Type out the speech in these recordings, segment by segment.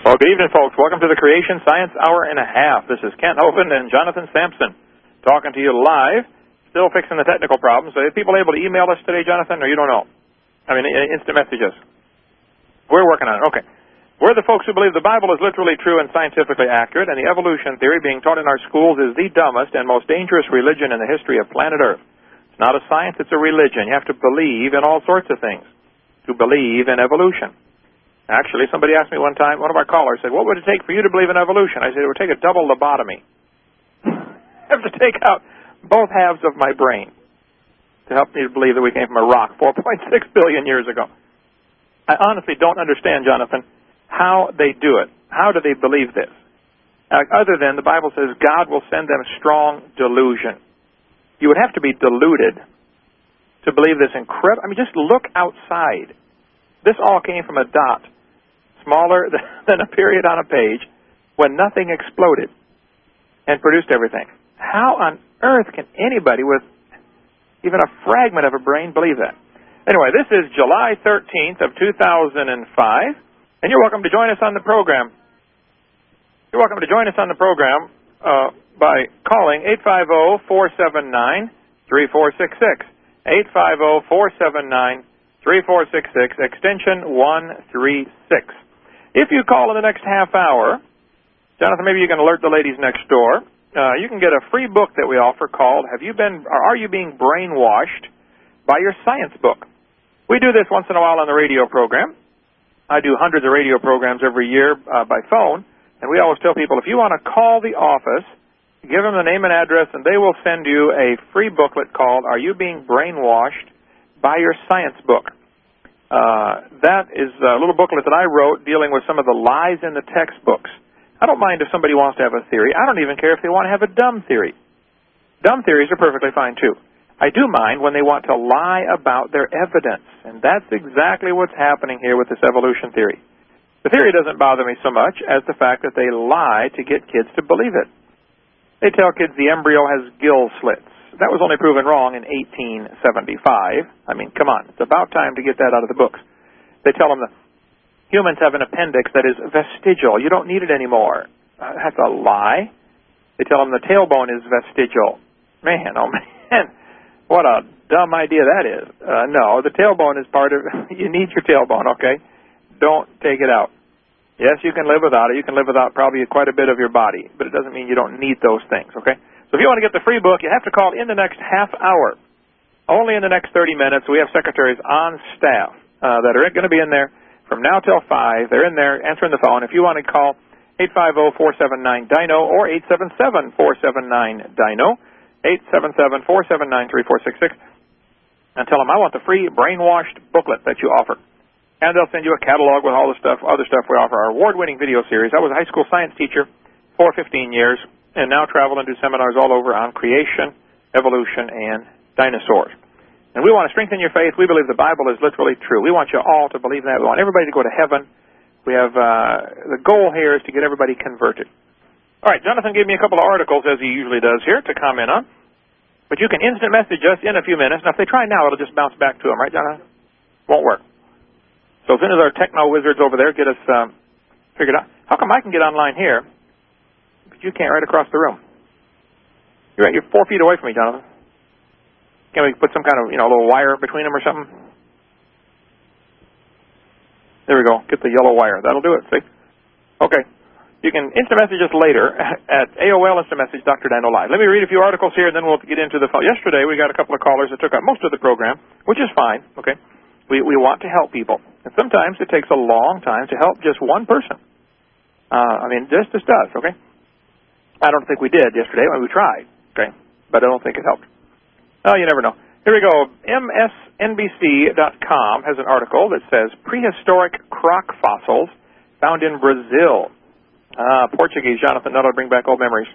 Well, good evening, folks. Welcome to the Creation Science Hour and a Half. This is Kent Hovind and Jonathan Sampson talking to you live, still fixing the technical problems. Are people able to email us today, Jonathan, or you don't know? I mean, instant messages. We're working on it. Okay. We're the folks who believe the Bible is literally true and scientifically accurate, and the evolution theory being taught in our schools is the dumbest and most dangerous religion in the history of planet Earth. It's not a science, it's a religion. You have to believe in all sorts of things to believe in evolution. Actually, somebody asked me one time, one of our callers said, what would it take for you to believe in evolution? I said, it would take a double lobotomy. I have to take out both halves of my brain to help me to believe that we came from a rock 4.6 billion years ago. I honestly don't understand, Jonathan, how they do it. How do they believe this? Other than the Bible says God will send them strong delusion. You would have to be deluded to believe this incredible. I mean, just look outside. This all came from a dot, smaller than a period on a page, when nothing exploded and produced everything. How on earth can anybody with even a fragment of a brain believe that? Anyway, this is July 13th of 2005, and you're welcome to join us on the program. You're welcome to join us on the program by calling 850-479-3466, 850-479-3466, extension 136. If you call in the next half hour, Jonathan, maybe you can alert the ladies next door. You can get a free book that we offer called Are You Being Brainwashed by Your Science Book. We do this once in a while on the radio program. I do hundreds of radio programs every year by phone, and we always tell people if you want to call the office, give them the name and address, and they will send you a free booklet called Are You Being Brainwashed by Your Science Book. That is a little booklet that I wrote dealing with some of the lies in the textbooks. I don't mind if somebody wants to have a theory. I don't even care if they want to have a dumb theory. Dumb theories are perfectly fine, too. I do mind when they want to lie about their evidence, and that's exactly what's happening here with this evolution theory. The theory doesn't bother me so much as the fact that they lie to get kids to believe it. They tell kids the embryo has gill slits. That was only proven wrong in 1875. I mean, come on. It's about time to get that out of the books. They tell them that humans have an appendix that is vestigial. You don't need it anymore. That's a lie. They tell them the tailbone is vestigial. Man, oh man, what a dumb idea that is. No, the tailbone is part of you need your tailbone, okay? Don't take it out. Yes, you can live without it. You can live without probably quite a bit of your body, but it doesn't mean you don't need those things, okay? So if you want to get the free book, you have to call in the next half hour. Only in the next 30 minutes. We have secretaries on staff that are going to be in there from now till 5. They're in there answering the phone. If you want to call 850-479-DINO or 877-479-DINO, 877-479-3466, and tell them I want the free brainwashed booklet that you offer. And they'll send you a catalog with all the other stuff we offer. Our award-winning video series. I was a high school science teacher for 15 years. And now travel and do seminars all over on creation, evolution, and dinosaurs. And we want to strengthen your faith. We believe the Bible is literally true. We want you all to believe that. We want everybody to go to heaven. We have the goal here is to get everybody converted. All right, Jonathan gave me a couple of articles, as he usually does here, to comment on. But you can instant message us in a few minutes. Now, if they try now, it'll just bounce back to them, right, Jonathan? Won't work. So as soon as our techno wizards over there get us figured out. How come I can get online here? You can't right across the room. You're 4 feet away from me, Jonathan. Can we put some kind of, little wire between them or something? There we go. Get the yellow wire. That'll do it, see? Okay. You can instant message us later at AOL Instant Message Dr. Dino Live. Let me read a few articles here, and then we'll get into the phone. Yesterday, we got a couple of callers that took up most of the program, which is fine, okay? We want to help people. And sometimes it takes a long time to help just one person. This does, okay? I don't think we did yesterday when we tried, okay? But I don't think it helped. Oh, you never know. Here we go. MSNBC.com has an article that says prehistoric croc fossils found in Brazil. Portuguese, Jonathan, that'll bring back old memories.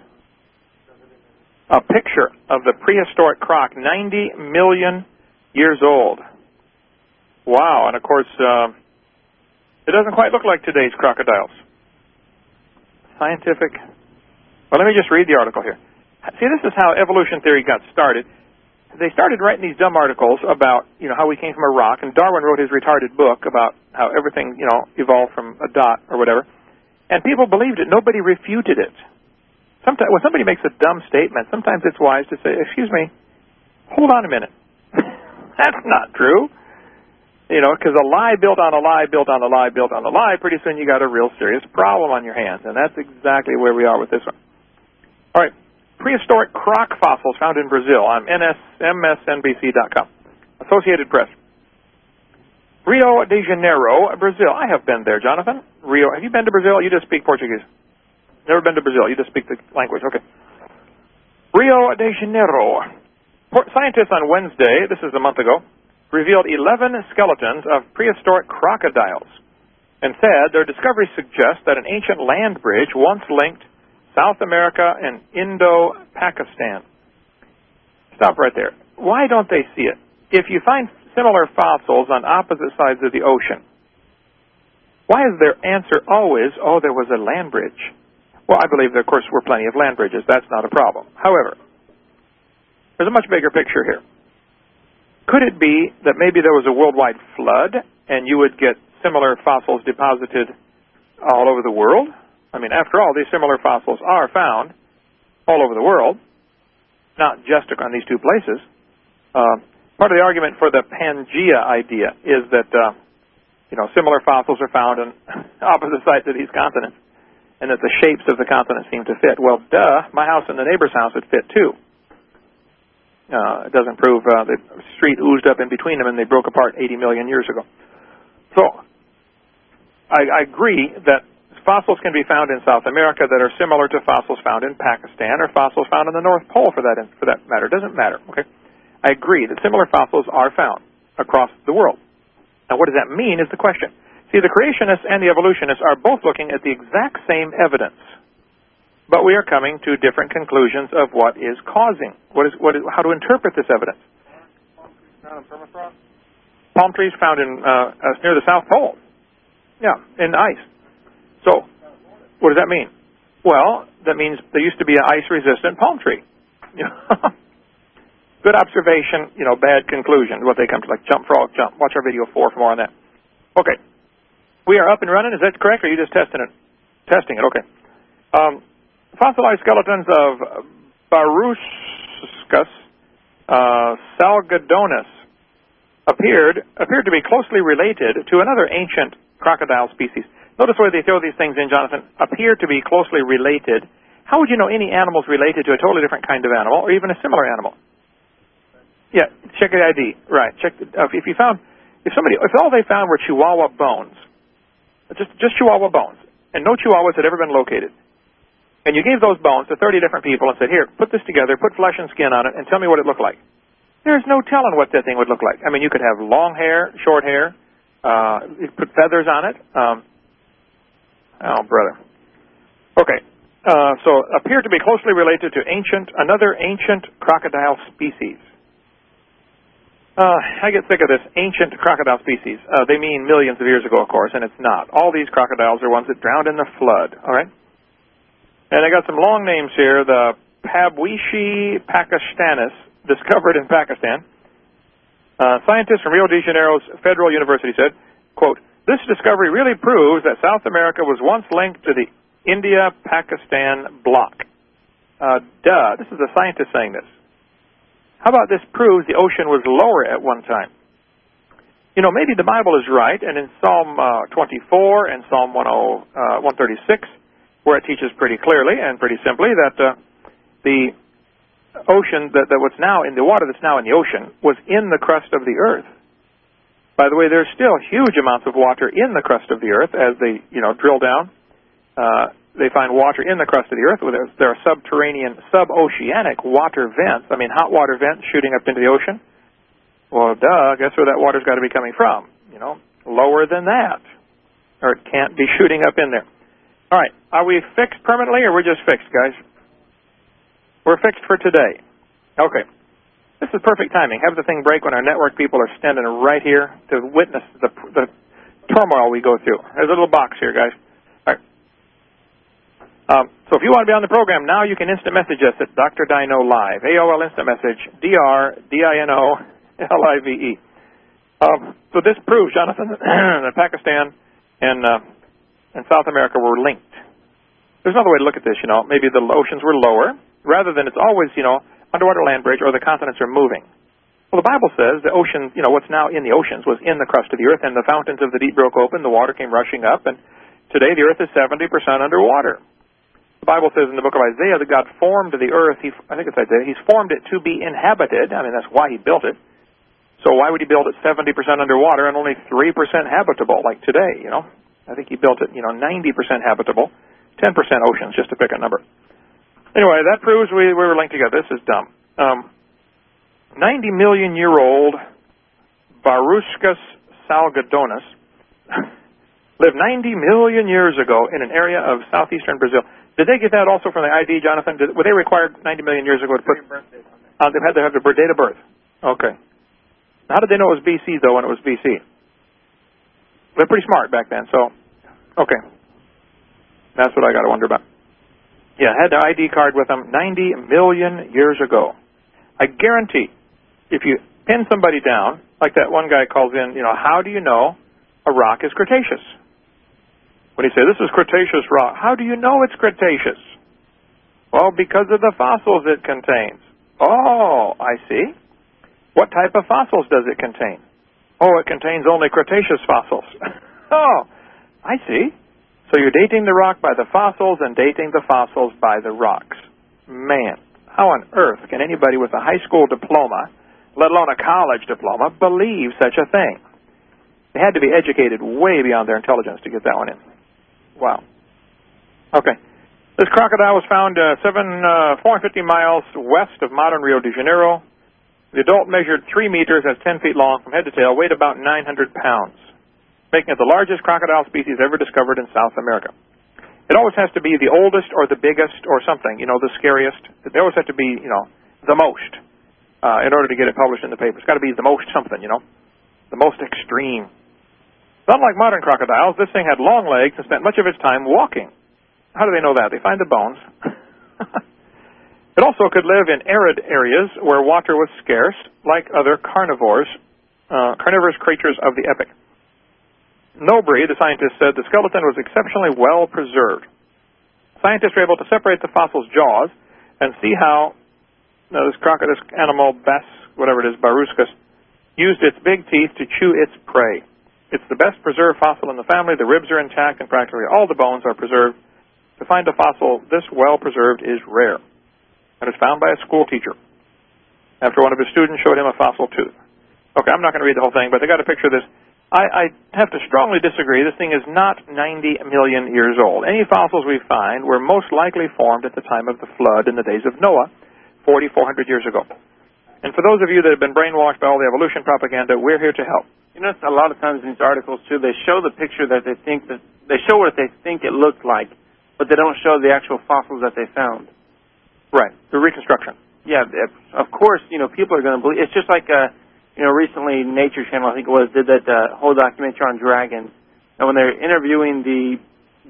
A picture of the prehistoric croc, 90 million years old. Wow, and of course, it doesn't quite look like today's crocodiles. Scientific. Well, let me just read the article here. See, this is how evolution theory got started. They started writing these dumb articles about, how we came from a rock, and Darwin wrote his retarded book about how everything, evolved from a dot or whatever. And people believed it. Nobody refuted it. Sometimes, when somebody makes a dumb statement, sometimes it's wise to say, excuse me, hold on a minute. That's not true. You know, because a lie built on a lie, built on a lie, built on a lie, pretty soon you got a real serious problem on your hands. And that's exactly where we are with this one. All right. Prehistoric croc fossils found in Brazil on msnbc.com. Associated Press. Rio de Janeiro, Brazil. I have been there, Jonathan. Rio. Have you been to Brazil? You just speak Portuguese. Never been to Brazil. You just speak the language. Okay. Rio de Janeiro. Scientists on Wednesday, this is a month ago, revealed 11 skeletons of prehistoric crocodiles and said their discovery suggests that an ancient land bridge once linked South America and Indo-Pakistan. Stop right there. Why don't they see it? If you find similar fossils on opposite sides of the ocean, why is their answer always, oh, there was a land bridge? Well, I believe there, of course, were plenty of land bridges. That's not a problem. However, there's a much bigger picture here. Could it be that maybe there was a worldwide flood and you would get similar fossils deposited all over the world? I mean, after all, these similar fossils are found all over the world, not just on these two places. Part of the argument for the Pangea idea is that, similar fossils are found on opposite sides of these continents, and that the shapes of the continents seem to fit. Well, duh, my house and the neighbor's house would fit too. It doesn't prove the street oozed up in between them and they broke apart 80 million years ago. So, I agree that fossils can be found in South America that are similar to fossils found in Pakistan or fossils found in the North Pole for that matter. It doesn't matter, okay? I agree that similar fossils are found across the world. Now, what does that mean is the question. See, the creationists and the evolutionists are both looking at the exact same evidence, but we are coming to different conclusions of what is causing, how to interpret this evidence. Palm trees found in near the South Pole. Yeah, in ice. So, what does that mean? Well, that means there used to be an ice-resistant palm tree. Good observation, bad conclusion, what they come to, like jump, frog, jump. Watch our video 4 for more on that. Okay. We are up and running, is that correct, or are you just testing it? Testing it, okay. Fossilized skeletons of Baryuscus salgadonus appeared to be closely related to another ancient crocodile species. Notice where they throw these things in, Jonathan. Appear to be closely related. How would you know any animal's related to a totally different kind of animal, or even a similar animal? Yeah, check the ID. Right. Check if all they found were Chihuahua bones, just Chihuahua bones, and no Chihuahuas had ever been located, and you gave those bones to 30 different people and said, here, put this together, put flesh and skin on it, and tell me what it looked like. There's no telling what that thing would look like. I mean, you could have long hair, short hair, you could put feathers on it. Oh, brother. Okay. So appear to be closely related to another ancient crocodile species. I get sick of this ancient crocodile species. They mean millions of years ago, of course, and it's not. All these crocodiles are ones that drowned in the flood, all right? And I got some long names here. The Pabuishi pakistanis, discovered in Pakistan. Scientists from Rio de Janeiro's Federal University said, quote, this discovery really proves that South America was once linked to the India-Pakistan bloc. This is a scientist saying this. How about this proves the ocean was lower at one time? Maybe the Bible is right, and in Psalm 24 and Psalm 136, where it teaches pretty clearly and pretty simply that the ocean, that what's now in the water that's now in the ocean, was in the crust of the earth. By the way, there's still huge amounts of water in the crust of the earth as they, drill down. They find water in the crust of the earth. There are subterranean, suboceanic water vents. I mean, hot water vents shooting up into the ocean. Well, guess where that water's got to be coming from? Lower than that. Or it can't be shooting up in there. All right, are we fixed permanently, or we're just fixed, guys? We're fixed for today. Okay. This is perfect timing. Have the thing break when our network people are standing right here to witness the turmoil we go through. There's a little box here, guys. All right. So if you want to be on the program now, you can instant message us at Dr. Dino Live. AOL instant message, DRDINOLIVE. So this proves, Jonathan, that Pakistan and South America were linked. there's another way to look at this, maybe the oceans were lower, rather than it's always, underwater land bridge or the continents are moving. Well, the Bible says the ocean, what's now in the oceans was in the crust of the earth, and the fountains of the deep broke open, the water came rushing up, and today the earth is 70% underwater. The Bible says in the book of Isaiah that God formed the earth, I think it's Isaiah, He's formed it to be inhabited. I mean, that's why He built it. So why would He build it 70% underwater and only 3% habitable, like today, I think He built it, 90% habitable, 10% oceans, just to pick a number. Anyway, that proves we were linked together. This is dumb. 90-million-year-old Baruscus salgadonus lived 90 million years ago in an area of southeastern Brazil. Did they get that also from the ID, Jonathan? Were they required 90 million years ago to put... they had to have the date of birth. Okay. How did they know it was BC, though, when it was BC? They're pretty smart back then, so... Okay. That's what I got to wonder about. Yeah, had the ID card with them 90 million years ago. I guarantee, if you pin somebody down, like that one guy calls in, how do you know a rock is Cretaceous? When he says, this is Cretaceous rock, how do you know it's Cretaceous? Well, because of the fossils it contains. Oh, I see. What type of fossils does it contain? Oh, it contains only Cretaceous fossils. Oh, I see. So you're dating the rock by the fossils and dating the fossils by the rocks. Man, how on earth can anybody with a high school diploma, let alone a college diploma, believe such a thing? They had to be educated way beyond their intelligence to get that one in. Wow. Okay. This crocodile was found 450 miles west of modern Rio de Janeiro. The adult measured 3 meters, that's 10 feet long, from head to tail, weighed about 900 pounds, making it the largest crocodile species ever discovered in South America. It always has to be the oldest or the biggest or something, the scariest. They always have to be, the most in order to get it published in the paper. It's got to be the most something, the most extreme. Unlike modern crocodiles, this thing had long legs and spent much of its time walking. How do they know that? They find the bones. It also could live in arid areas where water was scarce, like other carnivorous creatures of the epoch. Nobry, the scientist, said the skeleton was exceptionally well preserved. Scientists were able to separate the fossil's jaws and see how this animal, Baruscus, used its big teeth to chew its prey. It's the best preserved fossil in the family. The ribs are intact and practically all the bones are preserved. To find a fossil this well preserved is rare. And it's found by a school teacher after one of his students showed him a fossil tooth. Okay, I'm not going to read the whole thing, but they got a picture of this. I have to strongly disagree. This thing is not 90 million years old. Any fossils we find were most likely formed at the time of the flood in the days of Noah, 400 years ago. And for those of you that have been brainwashed by all the evolution propaganda, we're here to help. A lot of times in these articles, too, they show the picture that they show what they think it looked like, but they don't show the actual fossils that they found. Right, the reconstruction. Yeah, of course, people are going to believe. It's just like, recently Nature Channel, I think it was, did that whole documentary on dragons. And when they're interviewing the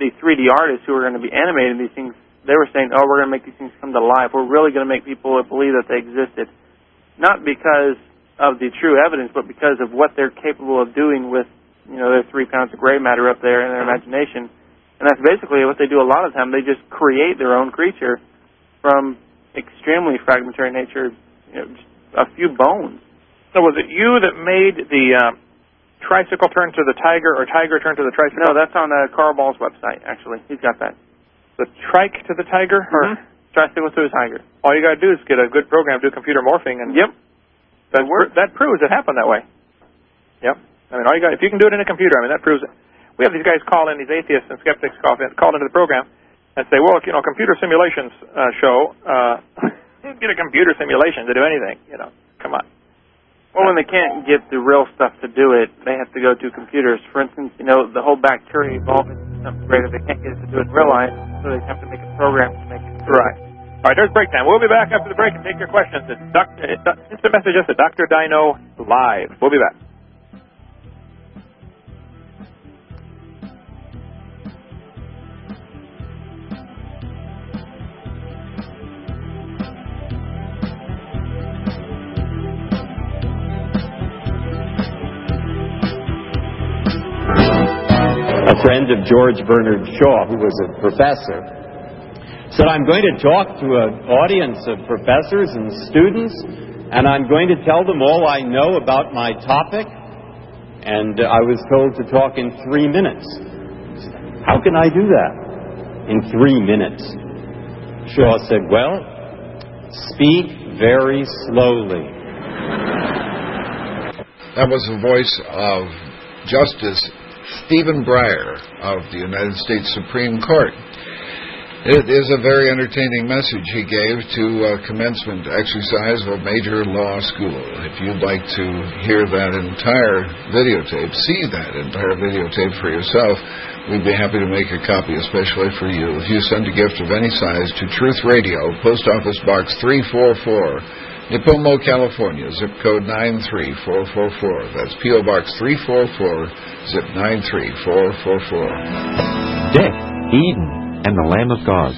3D artists who are going to be animating these things, they were saying, oh, we're going to make these things come to life. We're really going to make people believe that they existed. Not because of the true evidence, but because of what they're capable of doing with, their 3 pounds of gray matter up there in their imagination. And that's basically what they do a lot of the time. They just create their own creature from extremely fragmentary nature, just a few bones. So was it you that made the tricycle turn to the tiger or tiger turn to the tricycle? No, that's on Carl Ball's website, actually. He's got that. The trike to the tiger? Mm-hmm. Tricycle to the tiger. All you got to do is get a good program, do computer morphing, and yep. That proves it happened that way. Yep. I mean, if you can do it in a computer, that proves it. We have these guys call in, these atheists and skeptics call into the program and say, well, computer simulations show, get a computer simulation to do anything, come on. Well, when they can't get the real stuff to do it, they have to go to computers. For instance, the whole bacteria evolving into something greater, they can't get it to do it in real life, so they have to make a program to make it. Right. All right, there's break time. We'll be back after the break and take your questions. Instant message us at Dr. Dino Live. We'll be back. A friend of George Bernard Shaw, who was a professor, said, I'm going to talk to an audience of professors and students, and I'm going to tell them all I know about my topic. And I was told to talk in 3 minutes. How can I do that in 3 minutes? Shaw said, well, speak very slowly. That was the voice of Justice Stephen Breyer of the United States Supreme Court. It is a very entertaining message he gave to commencement exercise of a major law school. If you'd like to hear that entire videotape, see that entire videotape for yourself, we'd be happy to make a copy especially for you. If you send a gift of any size to Truth Radio, Post Office Box 344, Nipomo, California, zip code 93444. That's P.O. Box 344, zip 93444. Death, Eden, and the Lamb of God.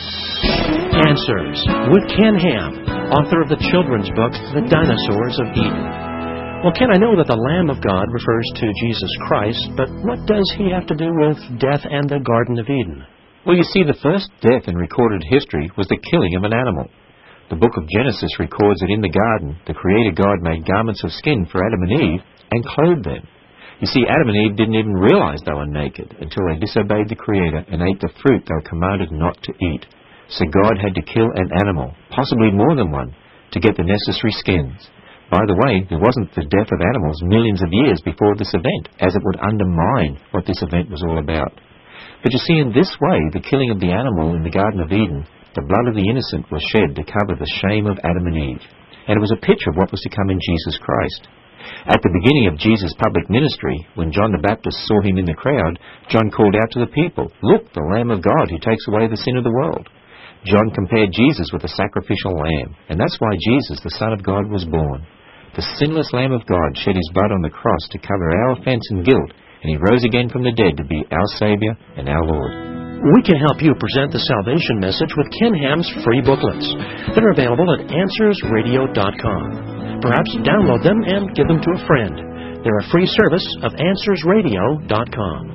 Answers with Ken Ham, author of the children's book, The Dinosaurs of Eden. Well, Ken, I know that the Lamb of God refers to Jesus Christ, but what does he have to do with death and the Garden of Eden? Well, you see, the first death in recorded history was the killing of an animal. The book of Genesis records that in the garden, the Creator God made garments of skin for Adam and Eve and clothed them. You see, Adam and Eve didn't even realize they were naked until they disobeyed the Creator and ate the fruit they were commanded not to eat. So God had to kill an animal, possibly more than one, to get the necessary skins. By the way, there wasn't the death of animals millions of years before this event, as it would undermine what this event was all about. But you see, in this way, the killing of the animal in the Garden of Eden, the blood of the innocent was shed to cover the shame of Adam and Eve. And it was a picture of what was to come in Jesus Christ. At the beginning of Jesus' public ministry, when John the Baptist saw him in the crowd, John called out to the people, "Look, the Lamb of God who takes away the sin of the world." John compared Jesus with a sacrificial lamb, and that's why Jesus, the Son of God, was born. The sinless Lamb of God shed his blood on the cross to cover our offense and guilt, and he rose again from the dead to be our Savior and our Lord. We can help you present the salvation message with Ken Ham's free booklets. They're available at AnswersRadio.com. Perhaps download them and give them to a friend. They're a free service of AnswersRadio.com.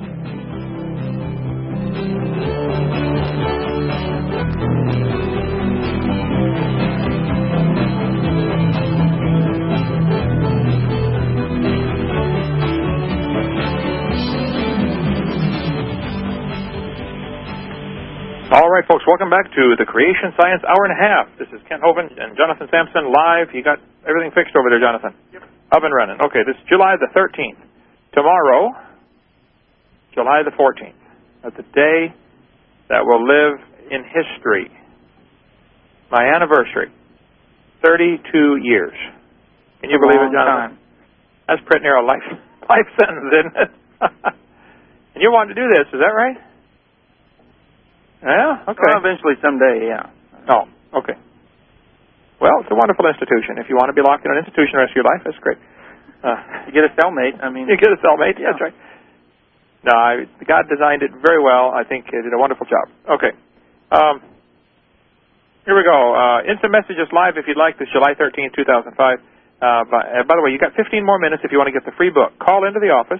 All right, folks, welcome back to the Creation Science Hour and a Half. This is Kent Hovind and Jonathan Sampson live. You got everything fixed over there, Jonathan? Yep. Up and running. Okay, this is July the 13th. Tomorrow, July the 14th. That's a day that will live in history. My anniversary. 32 years. Can you believe it, Jonathan? That's pretty near a life sentence, isn't it? And you wanted to do this, is that right? Yeah, okay. Well, eventually someday, yeah. Oh, okay. Well, it's a wonderful institution. If you want to be locked in an institution the rest of your life, that's great. You get a cellmate, I mean. You get a cellmate, yeah, that's right. No, God designed it very well. I think it did a wonderful job. Okay. Here we go. Instant messages live if you'd like. This July 13th, 2005. By the way, you got 15 more minutes if you want to get the free book. Call into the office,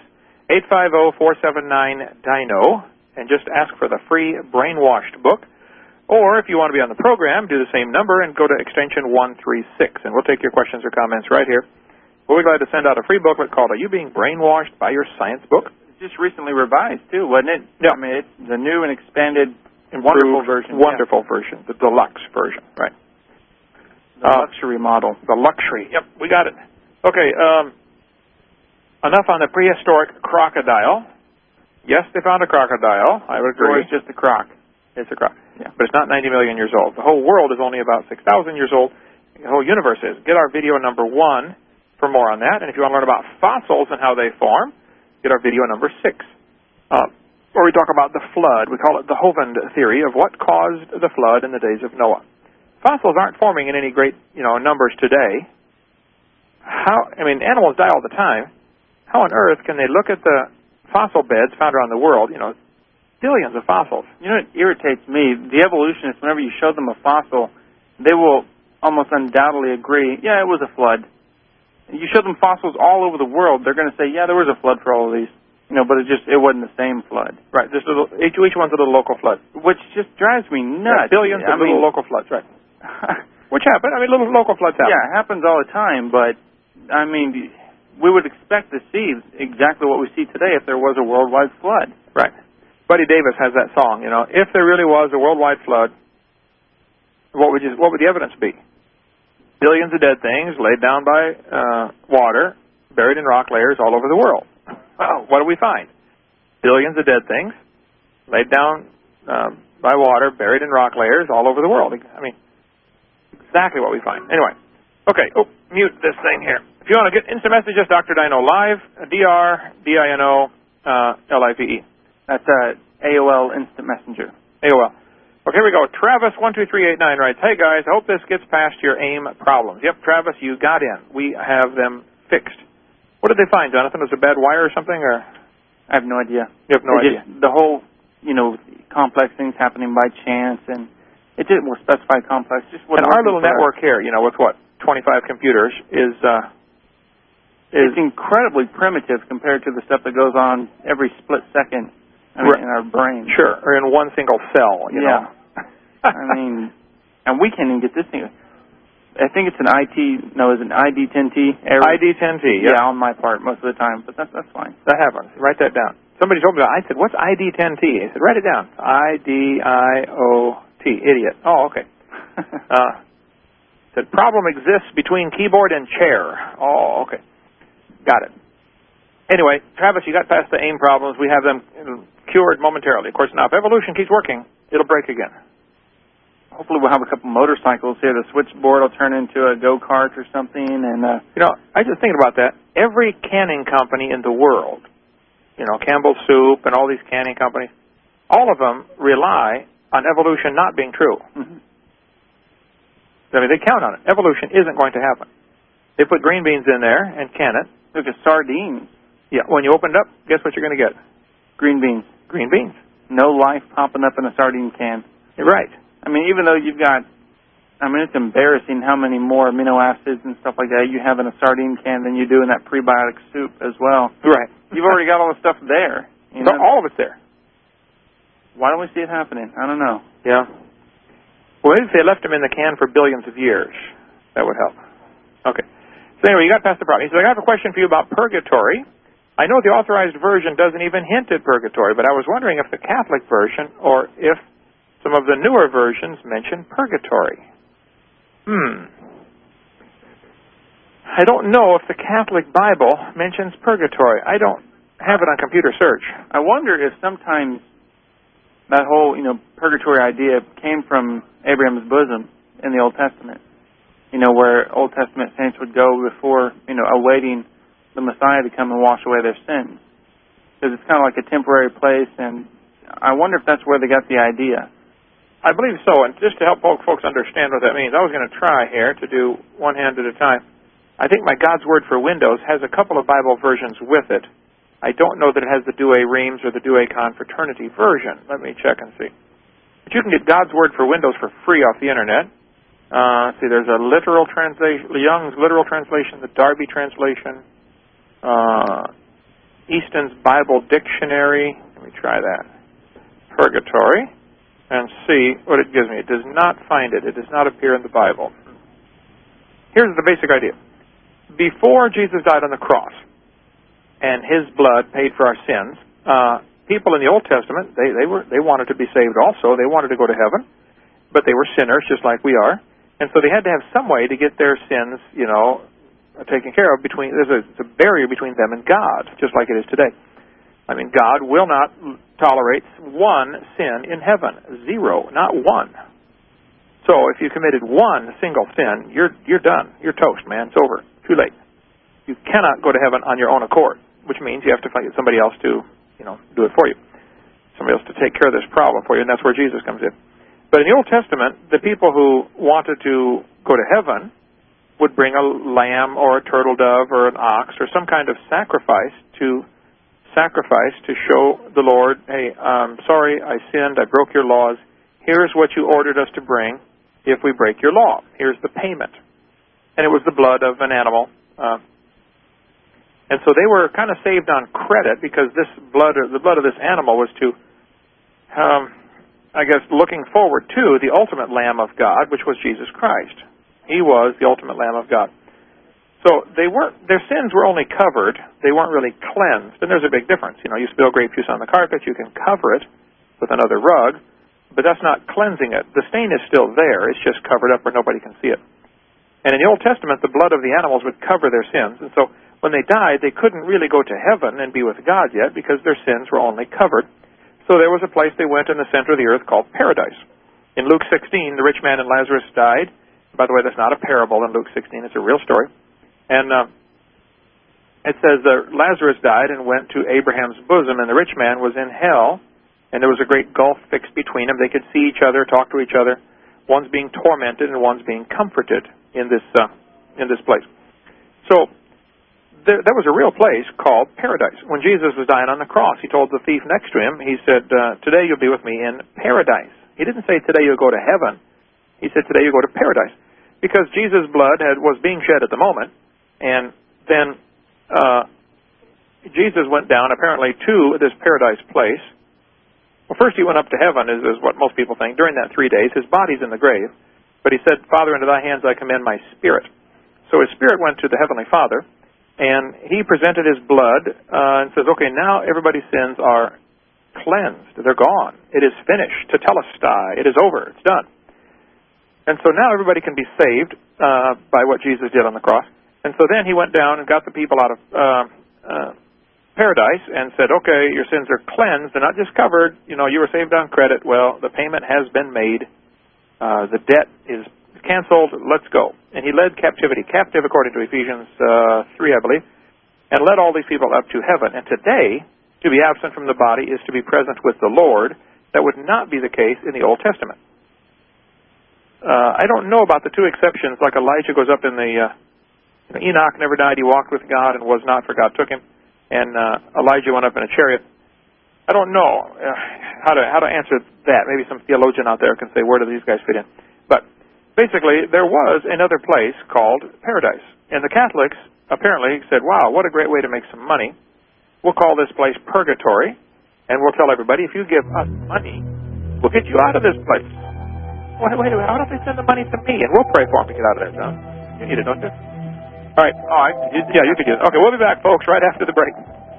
850-479-DINO. And just ask for the free Brainwashed book. Or if you want to be on the program, do the same number and go to extension 136. And we'll take your questions or comments right here. We'll be glad to send out a free booklet called Are You Being Brainwashed by Your Science Book? It's just recently revised, too, wasn't it? Yeah. I mean, it's the new and expanded, wonderful version. Wonderful version, the deluxe version, right. The luxury model. The luxury, yep, we got it. Okay, enough on the prehistoric crocodile. Yes, they found a crocodile. I would agree. Or it's just a croc. It's a croc. Yeah. But it's not 90 million years old. The whole world is only about 6,000 years old. The whole universe is. Get our video number 1 for more on that. And if you want to learn about fossils and how they form, get our video number 6. Where we talk about the flood. We call it the Hovind theory of what caused the flood in the days of Noah. Fossils aren't forming in any great, numbers today. Animals die all the time. How on earth can they look at the fossil beds found around the world, billions of fossils. You know what irritates me? The evolutionists, whenever you show them a fossil, they will almost undoubtedly agree, yeah, it was a flood. You show them fossils all over the world, they're going to say, yeah, there was a flood for all of these. But it wasn't the same flood. Right, just each one's a little local flood. Which just drives me nuts. Billions of little local floods, right. Which happen. Little local floods happen. Yeah, it happens all the time, but, we would expect to see exactly what we see today if there was a worldwide flood. Right. Buddy Davis has that song, if there really was a worldwide flood, what would the evidence be? Billions of dead things laid down by water, buried in rock layers all over the world. Well, what do we find? Billions of dead things laid down by water, buried in rock layers all over the world. Exactly what we find. Anyway, okay, mute this thing here. If you want to get instant messages, Dr. Dino Live, DRDINO LIVE. That's AOL Instant Messenger. AOL. Okay, here we go. Travis12389 writes, "Hey guys, I hope this gets past your AIM problems." Yep, Travis, you got in. We have them fixed. What did they find, Jonathan? Was it a bad wire or something? Or I have no idea. You have no idea. The whole, complex things happening by chance, and it didn't specify complex. And our little network here, with what, 25 computers, it's incredibly primitive compared to the stuff that goes on every split second in our brain. Sure, or in one single cell, you know. And we can't even get this thing. I think it's an ID10T error. ID10T, yeah, on my part most of the time, but that's fine. That happens. Write that down. Somebody told me that. I said, "What's ID10T?" He said, "Write it down. IDIOT. Idiot." Oh, okay. Said, "Problem exists between keyboard and chair." Oh, okay. Got it. Anyway, Travis, you got past the AIM problems. We have them cured momentarily. Of course, now if evolution keeps working, it'll break again. Hopefully we'll have a couple motorcycles here. The switchboard will turn into a go-kart or something. And I was just thinking about that. Every canning company in the world, Campbell's Soup and all these canning companies, all of them rely on evolution not being true. Mm-hmm. They count on it. Evolution isn't going to happen. They put green beans in there and can it. Look at sardines. Yeah, when you open it up, guess what you're going to get? Green beans. Green beans. No life popping up in a sardine can. You're right. Even though you've got, it's embarrassing how many more amino acids and stuff like that you have in a sardine can than you do in that prebiotic soup as well. Right. You've already got all the stuff there. All of it's there. Why don't we see it happening? I don't know. Yeah. Well, maybe if they left them in the can for billions of years, that would help. Okay. So anyway, you got past the problem. He said, "I have a question for you about purgatory. I know the authorized version doesn't even hint at purgatory, but I was wondering if the Catholic version or if some of the newer versions mention purgatory." I don't know if the Catholic Bible mentions purgatory. I don't have it on computer search. I wonder if sometimes that whole, purgatory idea came from Abraham's bosom in the Old Testament. Where Old Testament saints would go before, awaiting the Messiah to come and wash away their sins. Because it's kind of like a temporary place, and I wonder if that's where they got the idea. I believe so, and just to help folks understand what that means, I was going to try here to do one hand at a time. I think my God's Word for Windows has a couple of Bible versions with it. I don't know that it has the Douay Rheims or the Douay Confraternity version. Let me check and see. But you can get God's Word for Windows for free off the Internet. See, there's a literal translation, Young's literal translation, the Darby translation, Easton's Bible Dictionary. Let me try that. Purgatory. And see what it gives me. It does not find it. It does not appear in the Bible. Here's the basic idea. Before Jesus died on the cross and His blood paid for our sins, people in the Old Testament, they wanted to be saved also. They wanted to go to heaven, but they were sinners just like we are. And so they had to have some way to get their sins, taken care of. There's a barrier between them and God, just like it is today. God will not tolerate one sin in heaven. Zero, not one. So if you committed one single sin, you're done. You're toast, man. It's over. Too late. You cannot go to heaven on your own accord, which means you have to find somebody else to, do it for you. Somebody else to take care of this problem for you, and that's where Jesus comes in. But in the Old Testament, the people who wanted to go to heaven would bring a lamb or a turtle dove or an ox or some kind of sacrifice to show the Lord, hey, I'm sorry, I sinned, I broke your laws. Here's what you ordered us to bring if we break your law. Here's the payment. And it was the blood of an animal. And so they were kind of saved on credit because this blood, or the blood of this animal, was to, looking forward to the ultimate Lamb of God, which was Jesus Christ. He was the ultimate Lamb of God. So their sins were only covered. They weren't really cleansed. And there's a big difference. You spill grape juice on the carpet, you can cover it with another rug, but that's not cleansing it. The stain is still there. It's just covered up where nobody can see it. And in the Old Testament, the blood of the animals would cover their sins. And so when they died, they couldn't really go to heaven and be with God yet because their sins were only covered. So there was a place they went in the center of the earth called paradise. In Luke 16, the rich man and Lazarus died. By the way, that's not a parable in Luke 16. It's a real story. And it says that Lazarus died and went to Abraham's bosom, and the rich man was in hell, and there was a great gulf fixed between them. They could see each other, talk to each other. One's being tormented and one's being comforted in this place. So there was a real place called paradise. When Jesus was dying on the cross, he told the thief next to him, he said, today you'll be with me in paradise. He didn't say today you'll go to heaven. He said today you'll go to paradise. Because Jesus' blood was being shed at the moment, and then Jesus went down apparently to this paradise place. Well, first he went up to heaven, is what most people think. During that 3 days, his body's in the grave. But he said, Father, into thy hands I commend my spirit. So his spirit went to the Heavenly Father, and he presented his blood and says, okay, now everybody's sins are cleansed. They're gone. It is finished. Tetelestai. It is over. It's done. And so now everybody can be saved by what Jesus did on the cross. And so then he went down and got the people out of paradise and said, okay, your sins are cleansed. They're not just covered. You were saved on credit. Well, the payment has been made. The debt is canceled. Let's go. And he led captive according to Ephesians 3, I believe, and led all these people up to heaven. And today, to be absent from the body is to be present with the Lord. That would not be the case in the Old Testament. I don't know about the two exceptions, like Elijah goes up in Enoch never died, he walked with God and was not, for God took him, and Elijah went up in a chariot. I don't know how to answer that. Maybe some theologian out there can say, where do these guys fit in? But basically, there was another place called paradise, and the Catholics apparently said, wow, what a great way to make some money. We'll call this place purgatory, and we'll tell everybody, if you give us money, we'll get you out of this place. Wait a minute, why don't they send the money to me, and we'll pray for them to get out of there, John? You need it, don't you? All right. Yeah, you could use it. Okay, we'll be back, folks, right after the break.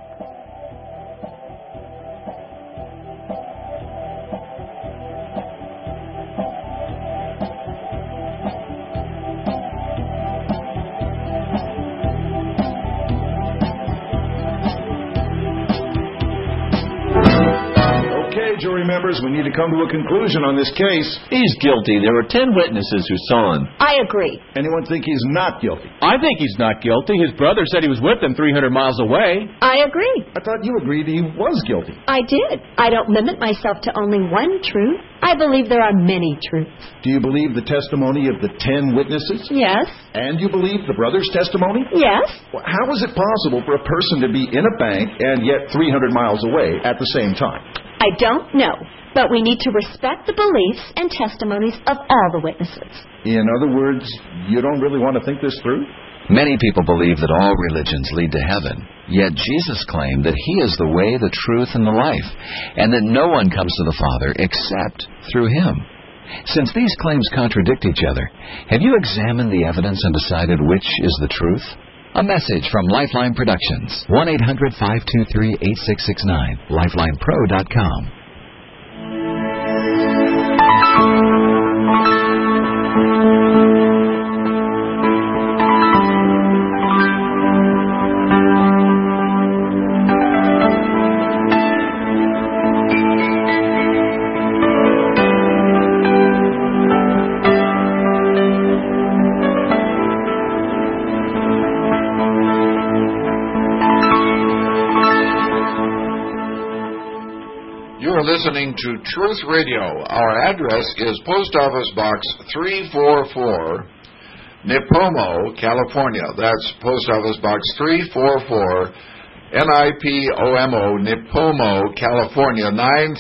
Jury members, we need to come to a conclusion on this case. He's guilty. There were 10 witnesses who saw him. I agree. Anyone think he's not guilty? I think he's not guilty. His brother said he was with him 300 miles away. I agree. I thought you agreed he was guilty. I did. I don't limit myself to only one truth. I believe there are many truths. Do you believe the testimony of the 10 witnesses? Yes. And you believe the brother's testimony? Yes. Well, how is it possible for a person to be in a bank and yet 300 miles away at the same time? I don't know, but we need to respect the beliefs and testimonies of all the witnesses. In other words, you don't really want to think this through? Many people believe that all religions lead to heaven, yet Jesus claimed that He is the way, the truth, and the life, and that no one comes to the Father except through Him. Since these claims contradict each other, have you examined the evidence and decided which is the truth? A message from Lifeline Productions, 1-800-523-8669, lifelinepro.com. Listening to Truth Radio. Our address is Post Office Box 344, Nipomo, California. That's Post Office Box 344, Nipomo, Nipomo, California,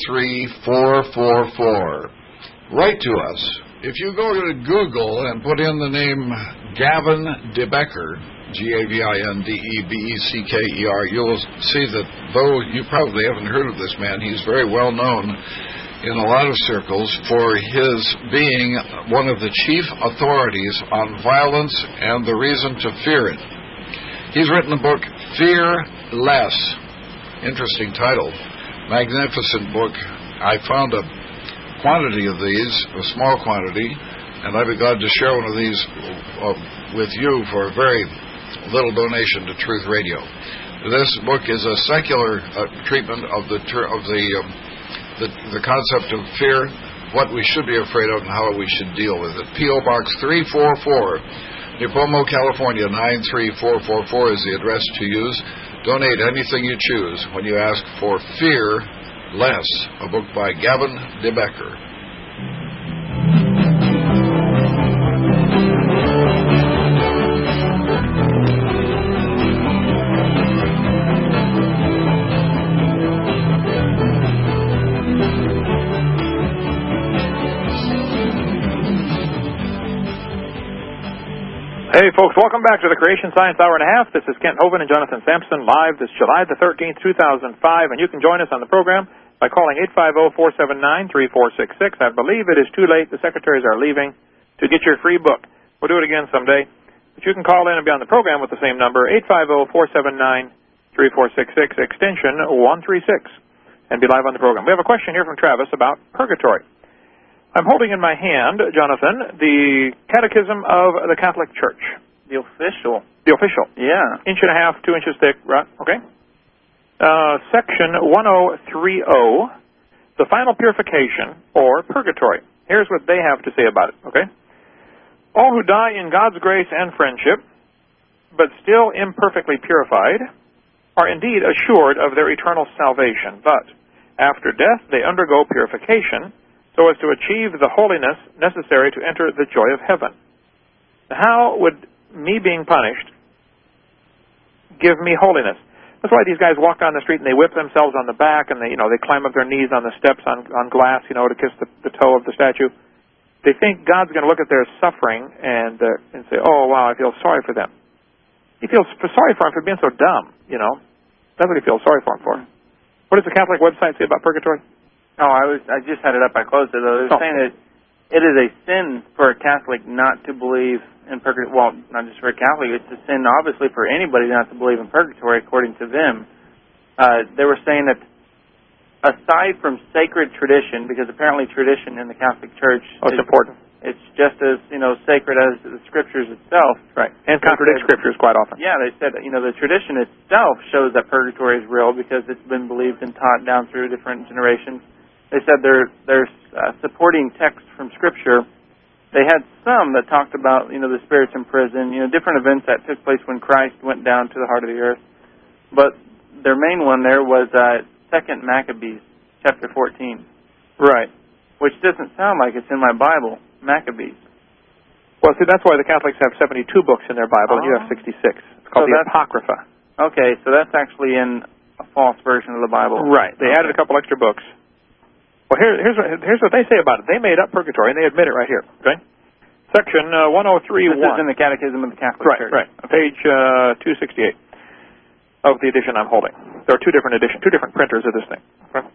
93444. Write to us. If you go to Google and put in the name Gavin DeBecker, Gavindebecker, you'll see that though you probably haven't heard of this man, he's very well known in a lot of circles for his being one of the chief authorities on violence and the reason to fear it. He's written a book, Fear Less. Interesting title. Magnificent book. I found a quantity of these, a small quantity, and I'd be glad to share one of these with you for a very little donation to Truth Radio. This book is a secular treatment of the concept of fear, what we should be afraid of, and how we should deal with it. P.O. Box 344, Nipomo, California, 93444 is the address to use. Donate anything you choose when you ask for Fear Less, a book by Gavin DeBecker. Hey, folks, welcome back to the Creation Science Hour and a Half. This is Kent Hovind and Jonathan Sampson live this July the 13th, 2005, and you can join us on the program by calling 850-479-3466. I believe it is too late. The secretaries are leaving to get your free book. We'll do it again someday. But you can call in and be on the program with the same number, 850-479-3466, extension 136, and be live on the program. We have a question here from Travis about purgatory. I'm holding in my hand, Jonathan, the Catechism of the Catholic Church. The official. The official. Yeah. 1.5 inches, 2 inches thick, right? Okay. Section 1030, the final purification, or purgatory. Here's what they have to say about it, okay? All who die in God's grace and friendship, but still imperfectly purified, are indeed assured of their eternal salvation. But after death, they undergo purification, so as to achieve the holiness necessary to enter the joy of heaven. Now, how would me being punished give me holiness? That's why these guys walk down the street and they whip themselves on the back and they climb up their knees on the steps on glass, to kiss the toe of the statue. They think God's going to look at their suffering and say, "Oh, wow, I feel sorry for them." He feels sorry for them for being so dumb. That's what he feels sorry for them for. What does the Catholic website say about purgatory? Oh, I just had it up. I closed it, though. They're saying that it is a sin for a Catholic not to believe in purgatory. Well, not just for a Catholic. It's a sin, obviously, for anybody not to believe in purgatory, according to them. They were saying that aside from sacred tradition, because apparently tradition in the Catholic Church is important. It's just as, sacred as the Scriptures itself. Right. And contradicts Scriptures quite often. Yeah, they said, the tradition itself shows that purgatory is real because it's been believed and taught down through different generations. They said they're supporting texts from Scripture. They had some that talked about, the spirits in prison, different events that took place when Christ went down to the heart of the earth. But their main one there was 2 Maccabees, chapter 14. Right. Which doesn't sound like it's in my Bible, Maccabees. Well, see, that's why the Catholics have 72 books in their Bible, and you have 66. It's called the Apocrypha. Okay, so that's actually in a false version of the Bible. Right. They added a couple extra books. Well, here's what they say about it. They made up purgatory, and they admit it right here. Okay, Section 1031. This is in the Catechism of the Catholic Church. Right. Page 268 of the edition I'm holding. There are two different printers of this thing. Okay?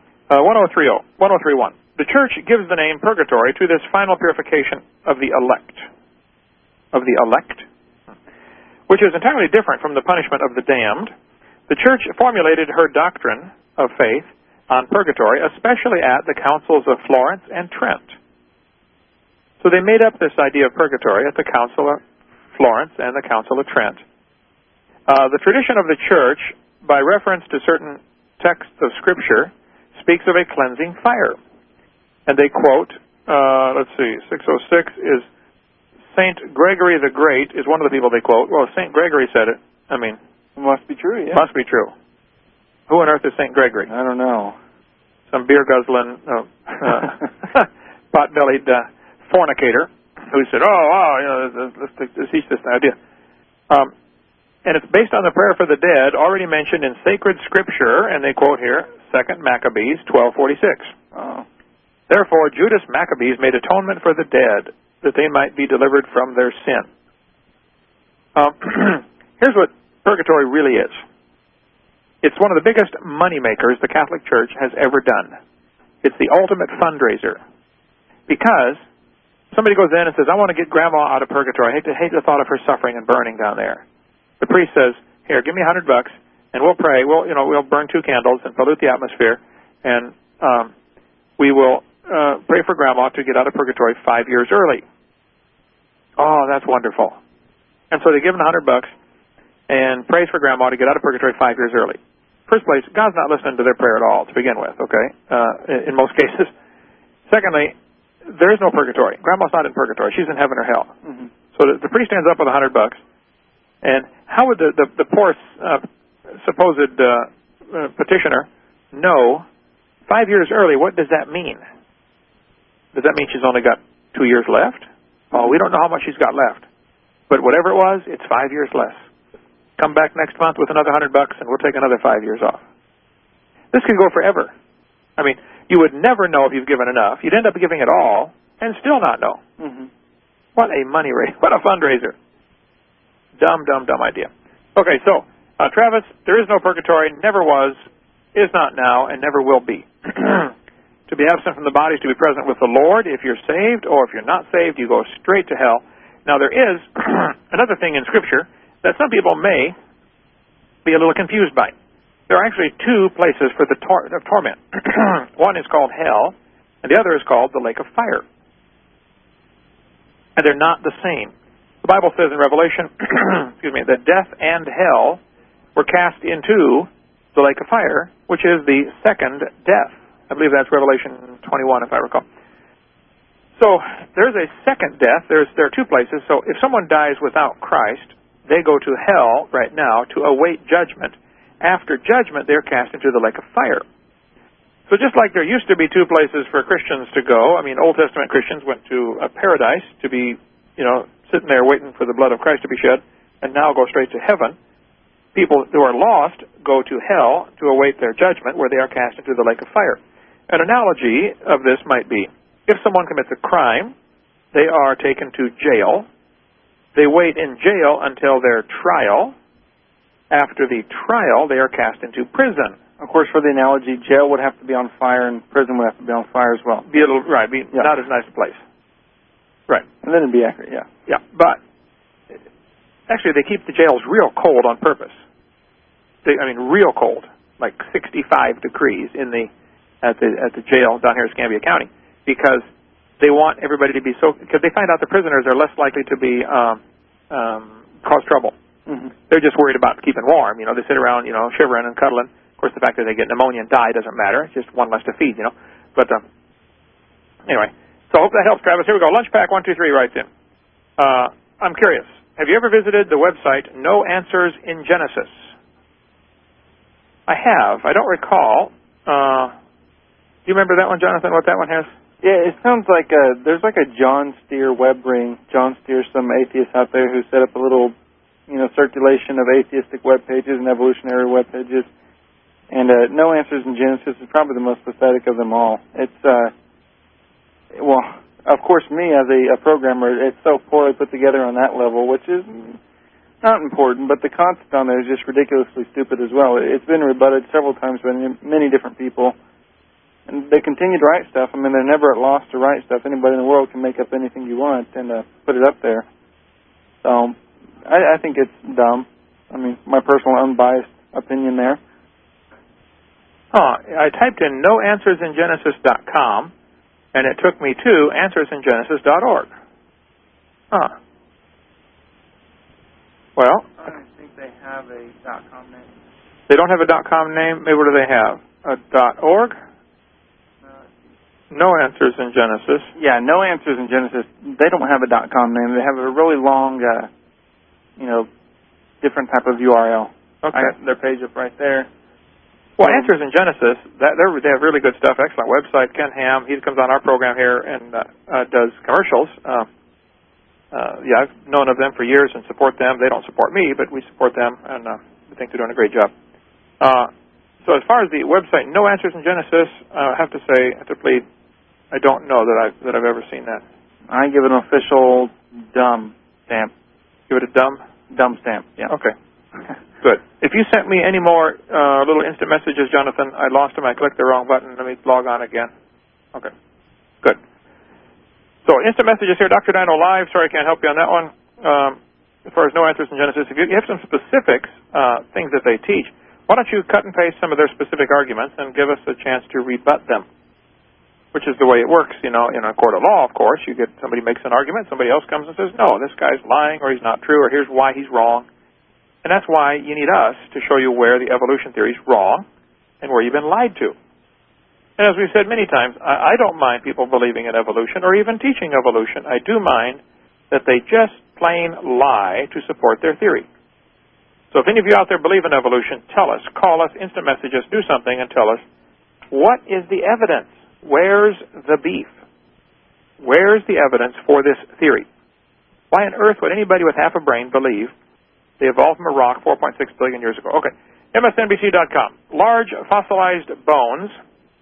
1031. The Church gives the name purgatory to this final purification of the elect. Of the elect, which is entirely different from the punishment of the damned. The Church formulated her doctrine of faith on purgatory, especially at the councils of Florence and Trent. So they made up this idea of purgatory at the Council of Florence and the Council of Trent. The tradition of the Church, by reference to certain texts of Scripture, speaks of a cleansing fire. And they quote, 606 is St. Gregory the Great is one of the people they quote. Well, St. Gregory said it. I mean, it must be true, yeah. Must be true. Who on earth is St. Gregory? I don't know. Some beer-guzzling, pot-bellied fornicator who said, let's teach this idea. And it's based on the prayer for the dead already mentioned in sacred Scripture, and they quote here, 2 Maccabees 12:46. Oh. Therefore, Judas Maccabees made atonement for the dead, that they might be delivered from their sin. Here's what purgatory really is. It's one of the biggest money makers the Catholic Church has ever done. It's the ultimate fundraiser. Because somebody goes in and says, I want to get Grandma out of purgatory. I hate the thought of her suffering and burning down there. The priest says, here, give me $100, and we'll pray. We'll burn 2 candles and pollute the atmosphere, and we will pray for Grandma to get out of purgatory 5 years early. Oh, that's wonderful. And so they give him $100 and prays for Grandma to get out of purgatory 5 years early. First place, God's not listening to their prayer at all to begin with, okay, in most cases. Secondly, there is no purgatory. Grandma's not in purgatory. She's in heaven or hell. Mm-hmm. So the priest stands up with $100, and how would the poor supposed petitioner know 5 years early? What does that mean? Does that mean she's only got 2 years left? Oh, we don't know how much she's got left. But whatever it was, it's 5 years less. Come back next month with another $100 and we'll take another 5 years off. This could go forever. I mean, you would never know if you've given enough. You'd end up giving it all and still not know. Mm-hmm. What a money raise. What a fundraiser. Dumb idea. Okay, so, Travis, there is no purgatory, never was, is not now, and never will be. To be absent from the body is to be present with the Lord. If you're saved, or if you're not saved, you go straight to hell. Now, there is another thing in Scripture that some people may be a little confused by. There are actually 2 places for the torment. One is called hell, and the other is called the lake of fire. And they're not the same. The Bible says in Revelation, that death and hell were cast into the lake of fire, which is the second death. I believe that's Revelation 21, if I recall. So there's a second death. There are 2 places. So if someone dies without Christ, they go to hell right now to await judgment. After judgment, they're cast into the lake of fire. So just like there used to be 2 places for Christians to go, I mean, Old Testament Christians went to a paradise to be, sitting there waiting for the blood of Christ to be shed, and now go straight to heaven. People who are lost go to hell to await their judgment, where they are cast into the lake of fire. An analogy of this might be, if someone commits a crime, they are taken to jail. They wait in jail until their trial. After the trial, they are cast into prison. Of course, for the analogy, jail would have to be on fire and prison would have to be on fire as well. Not as nice a place. Right. And then it'd be accurate, yeah. Yeah, but actually they keep the jails real cold on purpose. Real cold, like 65 degrees at the jail down here in Escambia County, because they want everybody to be because they find out the prisoners are less likely to be cause trouble. Mm-hmm. They're just worried about keeping warm. They sit around, shivering and cuddling. Of course, the fact that they get pneumonia and die doesn't matter. It's just one less to feed, But anyway, so I hope that helps, Travis. Here we go. Lunchpack 123 writes in. I'm curious. Have you ever visited the website No Answers in Genesis? I have. I don't recall. Do you remember that one, Jonathan, what that one has? Yeah, it sounds like there's like a John Steer web ring. John Steer, some atheist out there who set up a little, circulation of atheistic web pages and evolutionary web pages. And No Answers in Genesis is probably the most pathetic of them all. It's, of course, me as a programmer, it's so poorly put together on that level, which is not important, but the content on there is just ridiculously stupid as well. It's been rebutted several times by many different people. And they continue to write stuff. They're never at loss to write stuff. Anybody in the world can make up anything you want and put it up there. So I think it's dumb. My personal unbiased opinion there. I typed in noanswersingenesis.com, and it took me to answersingenesis.org. Well, I don't think they have a .com name. They don't have a .com name? Maybe what do they have? A .org? No Answers in Genesis. Yeah, No Answers in Genesis. They don't have a .com name. They have a really long, different type of URL. Okay. I got their page up right there. Well, Answers in Genesis, they have really good stuff, excellent website. Ken Ham, he comes on our program here and does commercials. I've known of them for years and support them. They don't support me, but we support them, and I think they're doing a great job. So as far as the website, No Answers in Genesis, I have to plead, I don't know that I've ever seen that. I give it an official dumb stamp. Give it a dumb? Dumb stamp. Yeah. Okay. Good. If you sent me any more little instant messages, Jonathan, I lost them. I clicked the wrong button. Let me log on again. Okay. Good. So instant messages here, Dr. Dino Live. Sorry I can't help you on that one. As far as no answers in Genesis, if you have some specifics, things that they teach, why don't you cut and paste some of their specific arguments and give us a chance to rebut them, which is the way it works, in a court of law, of course. You get somebody makes an argument, somebody else comes and says, no, this guy's lying or he's not true or here's why he's wrong. And that's why you need us to show you where the evolution theory is wrong and where you've been lied to. And as we've said many times, I don't mind people believing in evolution or even teaching evolution. I do mind that they just plain lie to support their theory. So if any of you out there believe in evolution, tell us, call us, instant message us, do something and tell us, what is the evidence? Where's the beef? Where's the evidence for this theory? Why on earth would anybody with half a brain believe they evolved from a rock 4.6 billion years ago? Okay, MSNBC.com. Large fossilized bones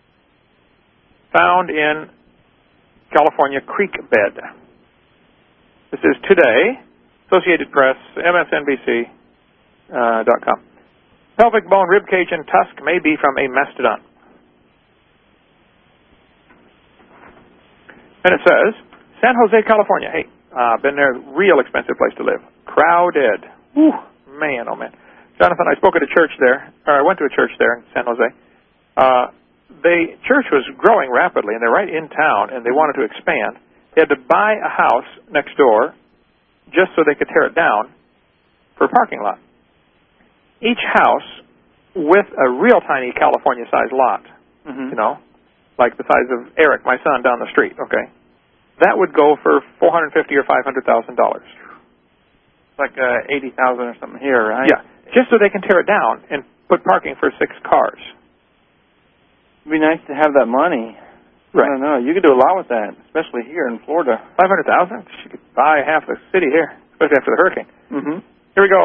found in California creek bed. This is today, Associated Press, MSNBC.com. Pelvic bone, rib cage, and tusk may be from a mastodon. And it says, San Jose, California. Hey, been there, real expensive place to live. Crowded. Whew, man, oh man. Jonathan, I spoke at a church there, or I went to a church there in San Jose. The church was growing rapidly, and they're right in town, and they wanted to expand. They had to buy a house next door just so they could tear it down for a parking lot. Each house with a real tiny California-sized lot, like the size of Eric, my son, down the street, okay? That would go for $450,000 or $500,000. Like 80,000 or something here, right? Yeah, just so they can tear it down and put parking for 6 cars. It'd be nice to have that money. Right. I don't know. You could do a lot with that, especially here in Florida. 500,000? You could buy half the city here, especially after the hurricane. Mm-hmm. Here we go.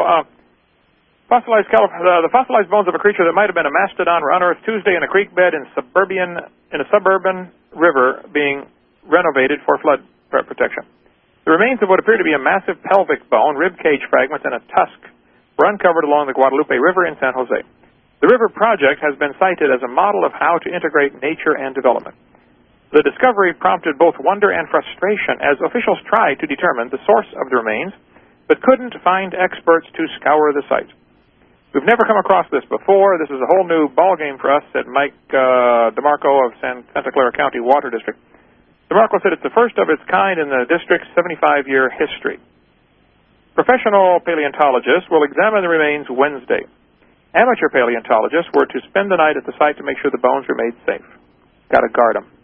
The fossilized bones of a creature that might have been a mastodon were unearthed Tuesday in a creek bed in a suburban river being renovated for flood protection. The remains of what appear to be a massive pelvic bone, rib cage fragments, and a tusk were uncovered along the Guadalupe River in San Jose. The river project has been cited as a model of how to integrate nature and development. The discovery prompted both wonder and frustration as officials tried to determine the source of the remains, but couldn't find experts to scour the site. We've never come across this before. This is a whole new ballgame for us, said Mike DeMarco of Santa Clara County Water District. DeMarco said it's the first of its kind in the district's 75-year history. Professional paleontologists will examine the remains Wednesday. Amateur paleontologists were to spend the night at the site to make sure the bones were made safe. Got to guard them.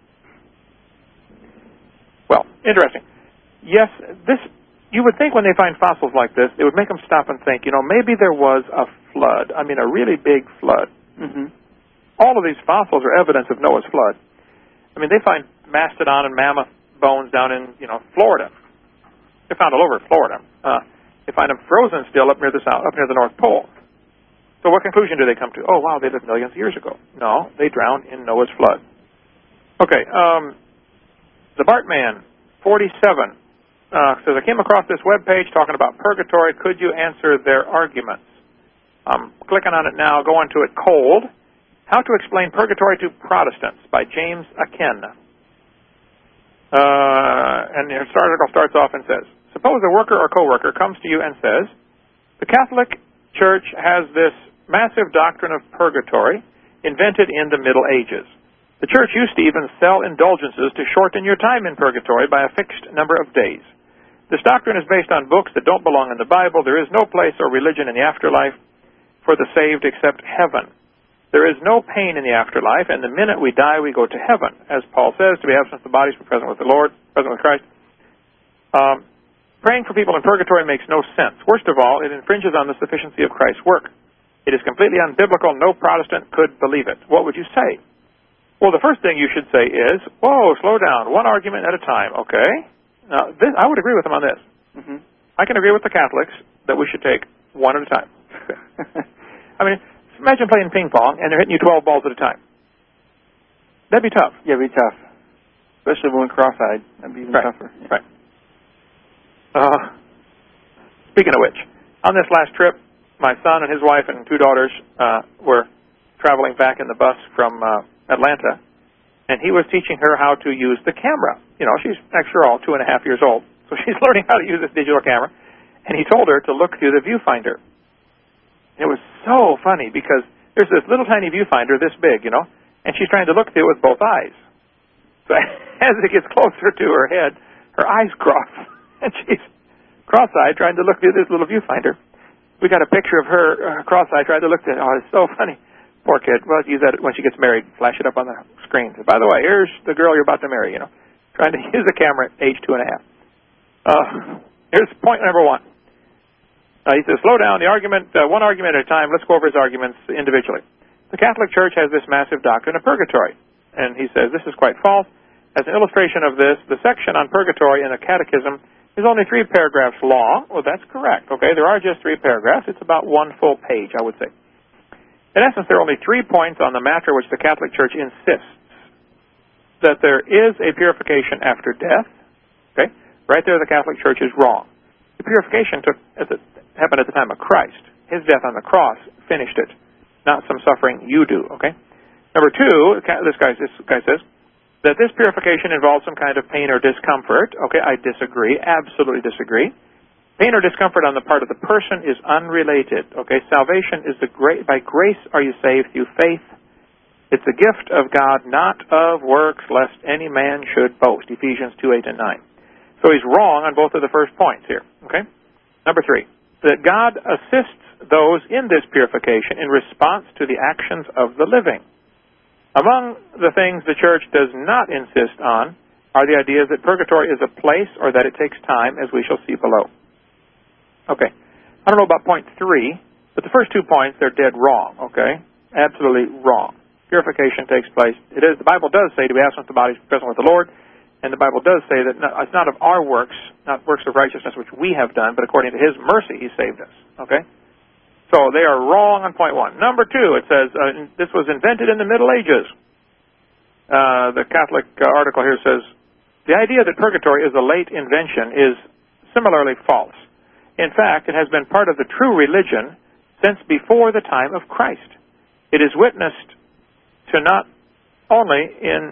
Well, interesting. Yes, you would think when they find fossils like this, it would make them stop and think, maybe there was a flood. I mean, a really big flood. Mm-hmm. All of these fossils are evidence of Noah's flood. I mean, they find mastodon and mammoth bones down in, Florida. They're found all over Florida. They find them frozen still up near the North Pole. So what conclusion do they come to? Oh, wow, they lived millions of years ago. No, they drowned in Noah's flood. Okay, the Bartman, 47, says, I came across this webpage talking about purgatory. Could you answer their arguments? I'm clicking on it now, going to it cold. How to Explain Purgatory to Protestants by James Aken. And the article starts off and says, suppose a worker or coworker comes to you and says, the Catholic Church has this massive doctrine of purgatory invented in the Middle Ages. The Church used to even sell indulgences to shorten your time in purgatory by a fixed number of days. This doctrine is based on books that don't belong in the Bible. There is no place or religion in the afterlife for the saved except heaven. There is no pain in the afterlife, and the minute we die, we go to heaven. As Paul says, to be absent from the bodies, be present with the Lord, present with Christ. Praying for people in purgatory makes no sense. Worst of all, it infringes on the sufficiency of Christ's work. It is completely unbiblical. No Protestant could believe it. What would you say? Well, the first thing you should say is, whoa, slow down, one argument at a time, okay? Now, I would agree with them on this. Mm-hmm. I can agree with the Catholics that we should take one at a time. I mean, imagine playing ping pong and they're hitting you 12 balls at a time. That'd be tough. Yeah, it'd be tough. Especially when cross-eyed. That'd be even tougher. Right. Speaking of which, On this last trip, my son and his wife and 2 daughters were traveling back in the bus from Atlanta, and he was teaching her how to use the camera. You know, she's, after all, 2.5 years old, so she's learning how to use this digital camera, and he told her to look through the viewfinder. It was so funny because there's this little tiny viewfinder this big, you know, and she's trying to look through it with both eyes. So as it gets closer to her head, her eyes cross, and she's cross-eyed trying to look through this little viewfinder. We got a picture of her cross-eyed trying to look at it. Oh, it's so funny. Poor kid. Well, use that when she gets married. Flash it up on the screen. So, by the way, here's the girl you're about to marry, you know. Trying to use a camera at age 2.5. Here's point number 1. He says, slow down the argument, one argument at a time. Let's go over his arguments individually. The Catholic Church has this massive doctrine of purgatory. And he says this is quite false. As an illustration of this, the section on purgatory in the Catechism is only 3 paragraphs long. Well, that's correct. Okay, there are just 3 paragraphs. It's about 1 full page, I would say. In essence, there are only 3 points on the matter which the Catholic Church insists. That there is a purification after death. Okay, right there the Catholic Church is wrong. The purification happened at the time of Christ. His death on the cross finished it, not some suffering you do. Okay. Number 2, this guy says that this purification involves some kind of pain or discomfort. Okay, I disagree. Absolutely disagree. Pain or discomfort on the part of the person is unrelated. Okay, salvation is by grace are you saved through faith. It's a gift of God, not of works, lest any man should boast. Ephesians 2:8 and 9. So he's wrong on both of the first points here. Okay. Number 3, that God assists those in this purification in response to the actions of the living. Among the things the Church does not insist on are the ideas that purgatory is a place or that it takes time, as we shall see below. Okay. I don't know about point 3, but the first 2 points, they're dead wrong, okay? Absolutely wrong. Purification takes place. It is. The Bible does say to be absent with the body, present with the Lord, and the Bible does say that it's not of our works, not works of righteousness which we have done, but according to His mercy He saved us, okay? So they are wrong on point 1. Number 2, it says this was invented in the Middle Ages. The Catholic article here says, the idea that purgatory is a late invention is similarly false. In fact, it has been part of the true religion since before the time of Christ. It is witnessed to not only in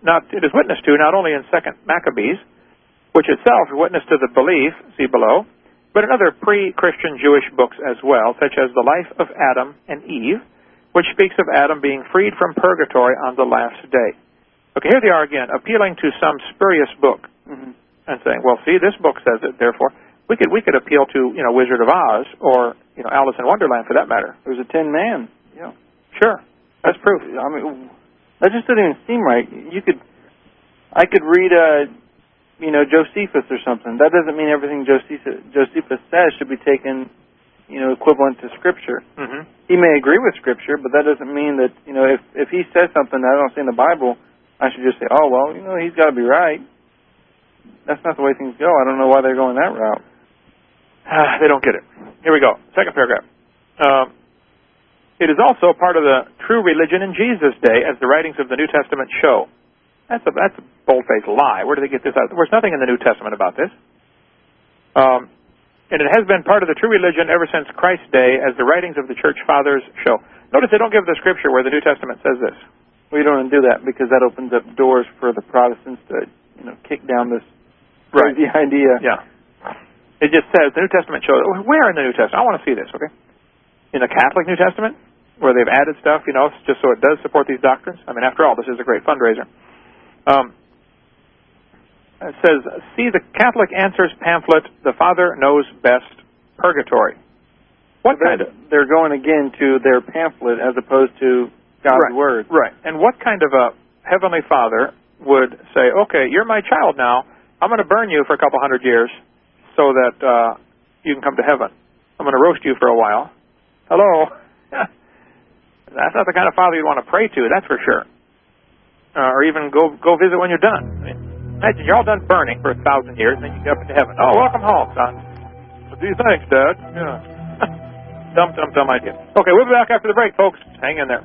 2nd Maccabees, which itself is witness to the belief, see below, but in other pre-Christian Jewish books as well, such as The Life of Adam and Eve, which speaks of Adam being freed from purgatory on the last day. Okay, here they are again, appealing to some spurious book, and saying, well, see, this book says it, therefore, we could appeal to, Wizard of Oz, or, Alice in Wonderland, for that matter. There's a Tin Man. Yeah. Sure. That's proof. I mean, that just doesn't even seem right. I could read Josephus or something. That doesn't mean everything Josephus says should be taken, equivalent to Scripture. Mm-hmm. He may agree with Scripture, but that doesn't mean that, if he says something that I don't see in the Bible, I should just say, oh, well, he's got to be right. That's not the way things go. I don't know why they're going that route. They don't get it. Here we go. 2nd paragraph. It is also part of the true religion in Jesus' day, as the writings of the New Testament show. That's a bold-faced lie. Where did they get this out? There's nothing in the New Testament about this. And it has been part of the true religion ever since Christ's day, as the writings of the Church Fathers show. Notice they don't give the Scripture where the New Testament says this. We don't want to do that because that opens up doors for the Protestants to, kick down this crazy idea. Yeah. It just says the New Testament shows. Where in the New Testament? I want to see this, okay? In the Catholic New Testament, where they've added stuff, just so it does support these doctrines. I mean, after all, this is a great fundraiser. It says, see the Catholic Answers pamphlet, The Father Knows Best, Purgatory. They're going again to their pamphlet as opposed to God's Word. Right. And what kind of a Heavenly Father would say, okay, you're my child now. I'm going to burn you for a couple hundred years so that you can come to heaven. I'm going to roast you for a while. Hello? That's not the kind of father you'd want to pray to, that's for sure. Or even go visit when you're done. I mean, imagine you're all done burning for 1,000 years, and then you get up into heaven. Oh, welcome home, son. What do you think, Dad? Yeah. Dumb idea. Okay, we'll be back after the break, folks. Hang in there.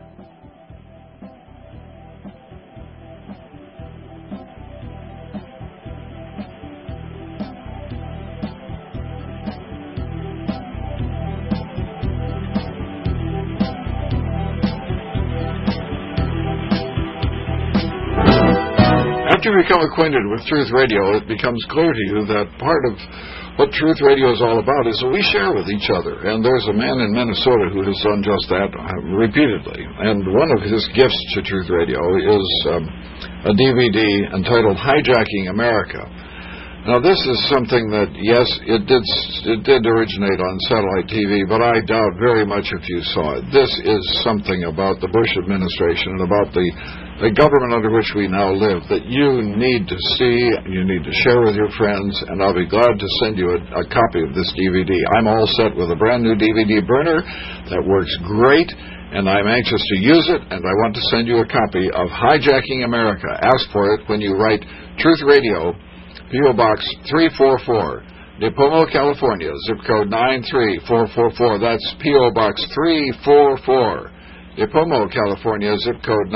after you become acquainted with Truth Radio, it becomes clear to you that part of what Truth Radio is all about is that we share with each other. And there's a man in Minnesota who has done just that repeatedly. And one of his gifts to Truth Radio is a DVD entitled Hijacking America. Now, this is something that, yes, it did originate on satellite TV, but I doubt very much if you saw it. This is something about the Bush administration and about the government under which we now live that you need to see, you need to share with your friends, and I'll be glad to send you a copy of this DVD. I'm all set with a brand new DVD burner that works great, and I'm anxious to use it, and I want to send you a copy of Hijacking America. Ask for it when you write Truth Radio, P.O. Box 344, Nipomo, California, zip code 93444. That's P.O. Box 344, Nipomo, California, zip code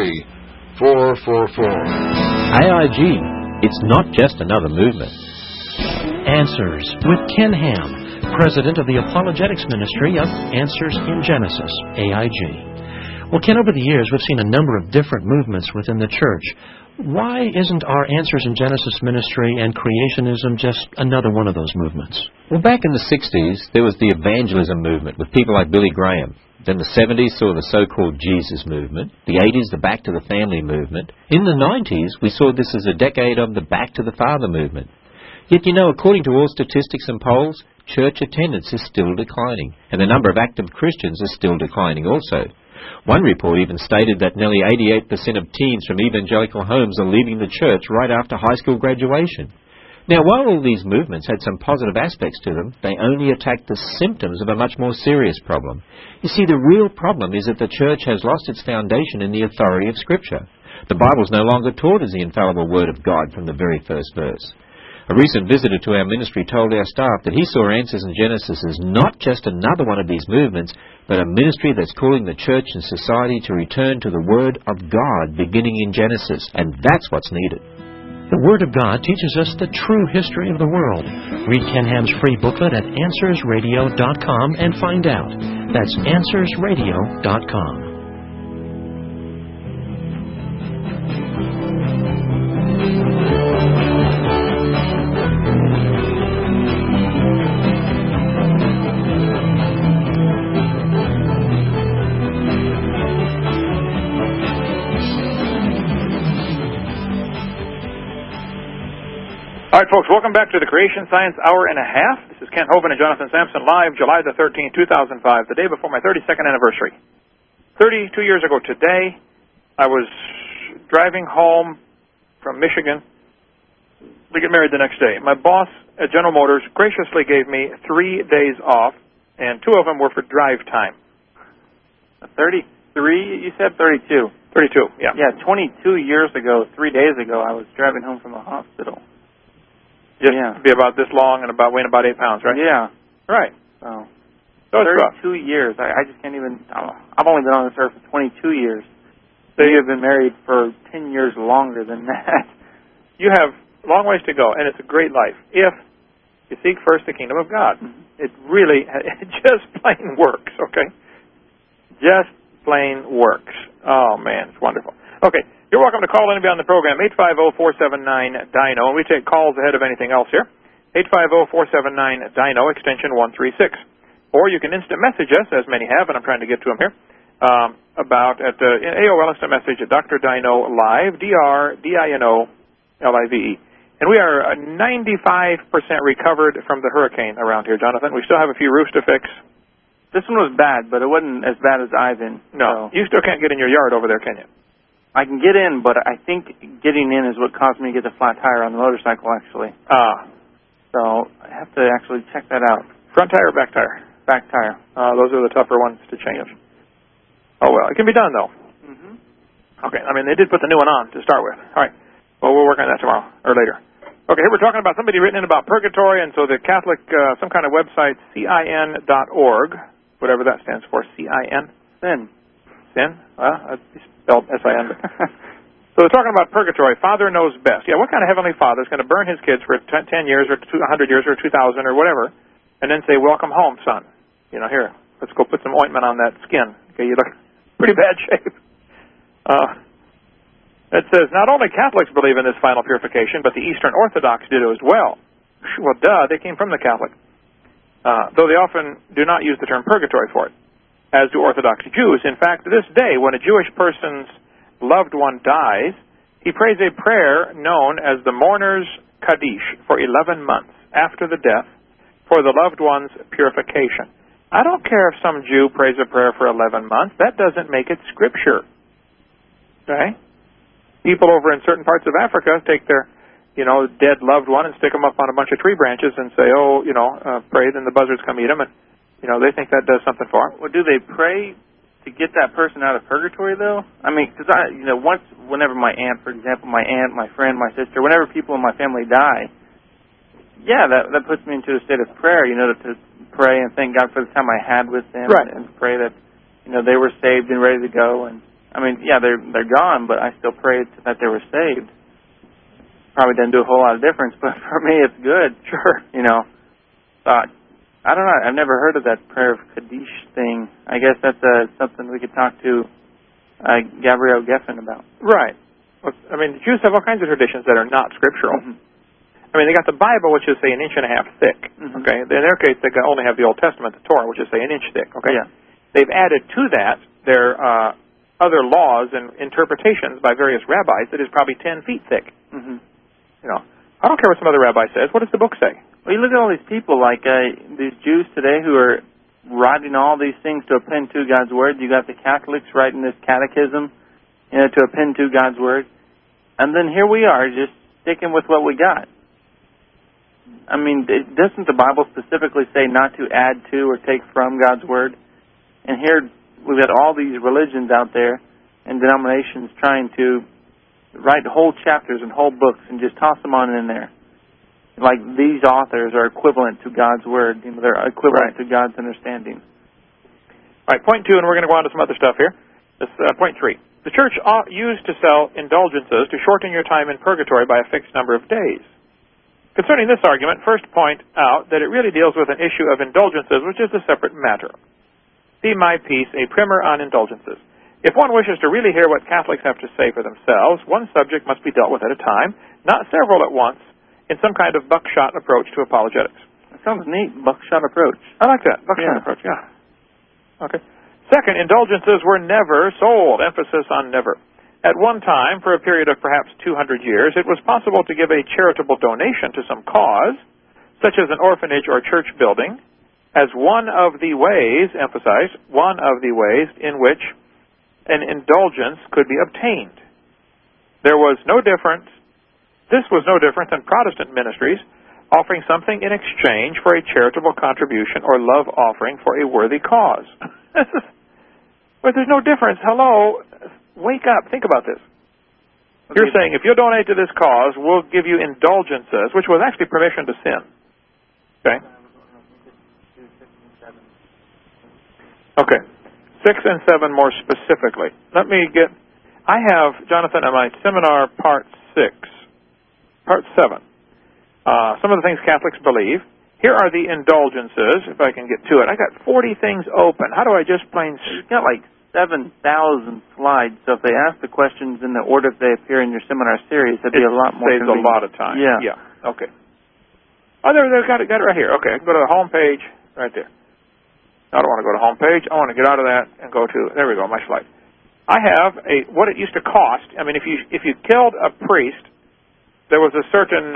93444. AIG, it's not just another movement. Answers with Ken Ham, President of the Apologetics Ministry of Answers in Genesis, AIG. Well, Ken, over the years, we've seen a number of different movements within the church. Why isn't our Answers in Genesis ministry and creationism just another one of those movements? Well, back in the 60s, there was the evangelism movement with people like Billy Graham. Then the 70s saw the so-called Jesus movement. The 80s, the Back to the Family movement. In the 90s, we saw this as a decade of the Back to the Father movement. Yet, you know, according to all statistics and polls, church attendance is still declining, and the number of active Christians is still declining also. One report even stated that nearly 88% of teens from evangelical homes are leaving the church right after high school graduation. Now, while all these movements had some positive aspects to them, they only attacked the symptoms of a much more serious problem. You see, the real problem is that the church has lost its foundation in the authority of Scripture. The Bible is no longer taught as the infallible Word of God from the very first verse. A recent visitor to our ministry told our staff that he saw Answers in Genesis as not just another one of these movements, but a ministry that's calling the church and society to return to the Word of God beginning in Genesis, and that's what's needed. The Word of God teaches us the true history of the world. Read Ken Ham's free booklet at AnswersRadio.com and find out. That's AnswersRadio.com. All right, folks, welcome back to the Creation Science Hour and a Half. This is Kent Hovind and Jonathan Sampson live July the 13th, 2005, the day before my 32nd anniversary. 32 years ago today, I was driving home from Michigan. We get married the next day. My boss at General Motors graciously gave me 3 days off, and 2 of them were for drive time. 33, you said 32. 32, yeah. Yeah, 22 years ago, 3 days ago, I was driving home from the hospital. Just be about this long and weighing about 8 pounds, right? Yeah. Right. So it's 32 years. I just can't even... I've only been on this earth for 22 years. So you have been married for 10 years longer than that. You have a long ways to go, and it's a great life if you seek first the kingdom of God. It really, it just plain works, okay? Just plain works. Oh, man, it's wonderful. Okay. You're welcome to call in and be on the program, 850-479-DINO, and we take calls ahead of anything else here, 850-479-DINO, extension 136. Or you can instant message us, as many have, and I'm trying to get to them here, at AOL instant message at Dr. Dino Live, DRDINO-LIVE. And we are 95% recovered from the hurricane around here, Jonathan. We still have a few roofs to fix. This one was bad, but it wasn't as bad as Ivan. No, you still can't get in your yard over there, can you? I can get in, but I think getting in is what caused me to get the flat tire on the motorcycle, actually. So I have to actually check that out. Front tire or back tire? Back tire. Those are the tougher ones to change. Oh, well, it can be done, though. Mm-hmm. Okay, I mean, they did put the new one on to start with. All right. Well, we'll work on that tomorrow or later. Okay, here we're talking about somebody written in about purgatory, and so the Catholic, some kind of website, CIN.org, whatever that stands for, CIN. Sin. Sin? Well, it's spelled S-I-N. So they're talking about purgatory. Father knows best. Yeah, what kind of heavenly father is going to burn his kids for 10 years or 100 years or 2,000 or whatever, and then say, welcome home, son. You know, here, let's go put some ointment on that skin. Okay, you look pretty bad shape. It says, not only Catholics believe in this final purification, but the Eastern Orthodox do as well. Well, duh, they came from the Catholic. Though they often do not use the term purgatory for it, as do Orthodox Jews. In fact, to this day, when a Jewish person's loved one dies, he prays a prayer known as the mourner's Kaddish for 11 months after the death for the loved one's purification. I don't care if some Jew prays a prayer for 11 months. That doesn't make it Scripture. Okay? People over in certain parts of Africa take their, dead loved one and stick them up on a bunch of tree branches and say, pray, then the buzzards come eat them, and, they think that does something for them. Well, do they pray to get that person out of purgatory, though? I mean, because whenever my aunt, for example, my friend, my sister, whenever people in my family die, yeah, that puts me into a state of prayer, to pray and thank God for the time I had with them, right, and pray that, they were saved and ready to go, and I mean, yeah, they're gone, but I still prayed that they were saved. Probably doesn't do a whole lot of difference, but for me, it's good. Sure. But I don't know. I've never heard of that prayer of Kaddish thing. I guess that's something we could talk to Gabrielle Geffen about. Right. Well, I mean, the Jews have all kinds of traditions that are not scriptural. Mm-hmm. I mean, they got the Bible, which is, say, an inch and a half thick. Mm-hmm. Okay. In their case, they only have the Old Testament, the Torah, which is, say, an inch thick. Okay. Yeah. They've added to that their other laws and interpretations by various rabbis that is probably 10 feet thick. Mm-hmm. I don't care what some other rabbi says. What does the book say? Well, you look at all these people, like these Jews today who are writing all these things to append to God's Word. You got the Catholics writing this catechism, to append to God's Word. And then here we are, just sticking with what we got. I mean, doesn't the Bible specifically say not to add to or take from God's Word? And here we've got all these religions out there and denominations trying to write whole chapters and whole books and just toss them on in there. Like these authors are equivalent to God's Word. They're equivalent to God's understanding. All right, point 2, and we're going to go on to some other stuff here. This, point 3. The church used to sell indulgences to shorten your time in purgatory by a fixed number of days. Concerning this argument, first point out that it really deals with an issue of indulgences, which is a separate matter. See my piece, A Primer on Indulgences. If one wishes to really hear what Catholics have to say for themselves, one subject must be dealt with at a time, not several at once, in some kind of buckshot approach to apologetics. That sounds neat, buckshot approach. I like that, buckshot approach, yeah. Okay. Second, indulgences were never sold, emphasis on never. At one time, for a period of perhaps 200 years, it was possible to give a charitable donation to some cause, such as an orphanage or church building, as one of the ways, emphasize, one of the ways in which an indulgence could be obtained. This was no different than Protestant ministries offering something in exchange for a charitable contribution or love offering for a worthy cause. But there's no difference. Hello, wake up. Think about this. You're saying if you'll donate to this cause, we'll give you indulgences, which was actually permission to sin. Okay? Okay. 6 and 7 more specifically. I have, Jonathan, in my seminar, Part 7. Some of the things Catholics believe. Here are the indulgences, if I can get to it. I got 40 things open. How do I just plain... You've got like 7,000 slides, so if they ask the questions in the order they appear in your seminar series, that'd be a lot more convenient. Saves a lot of time. Yeah. Okay. Oh, they've got it right here. Okay, I can go to the home page right there. I don't want to go to home page. I want to get out of that and go to, there we go, my slide. I have what it used to cost. I mean, if you killed a priest, there was a certain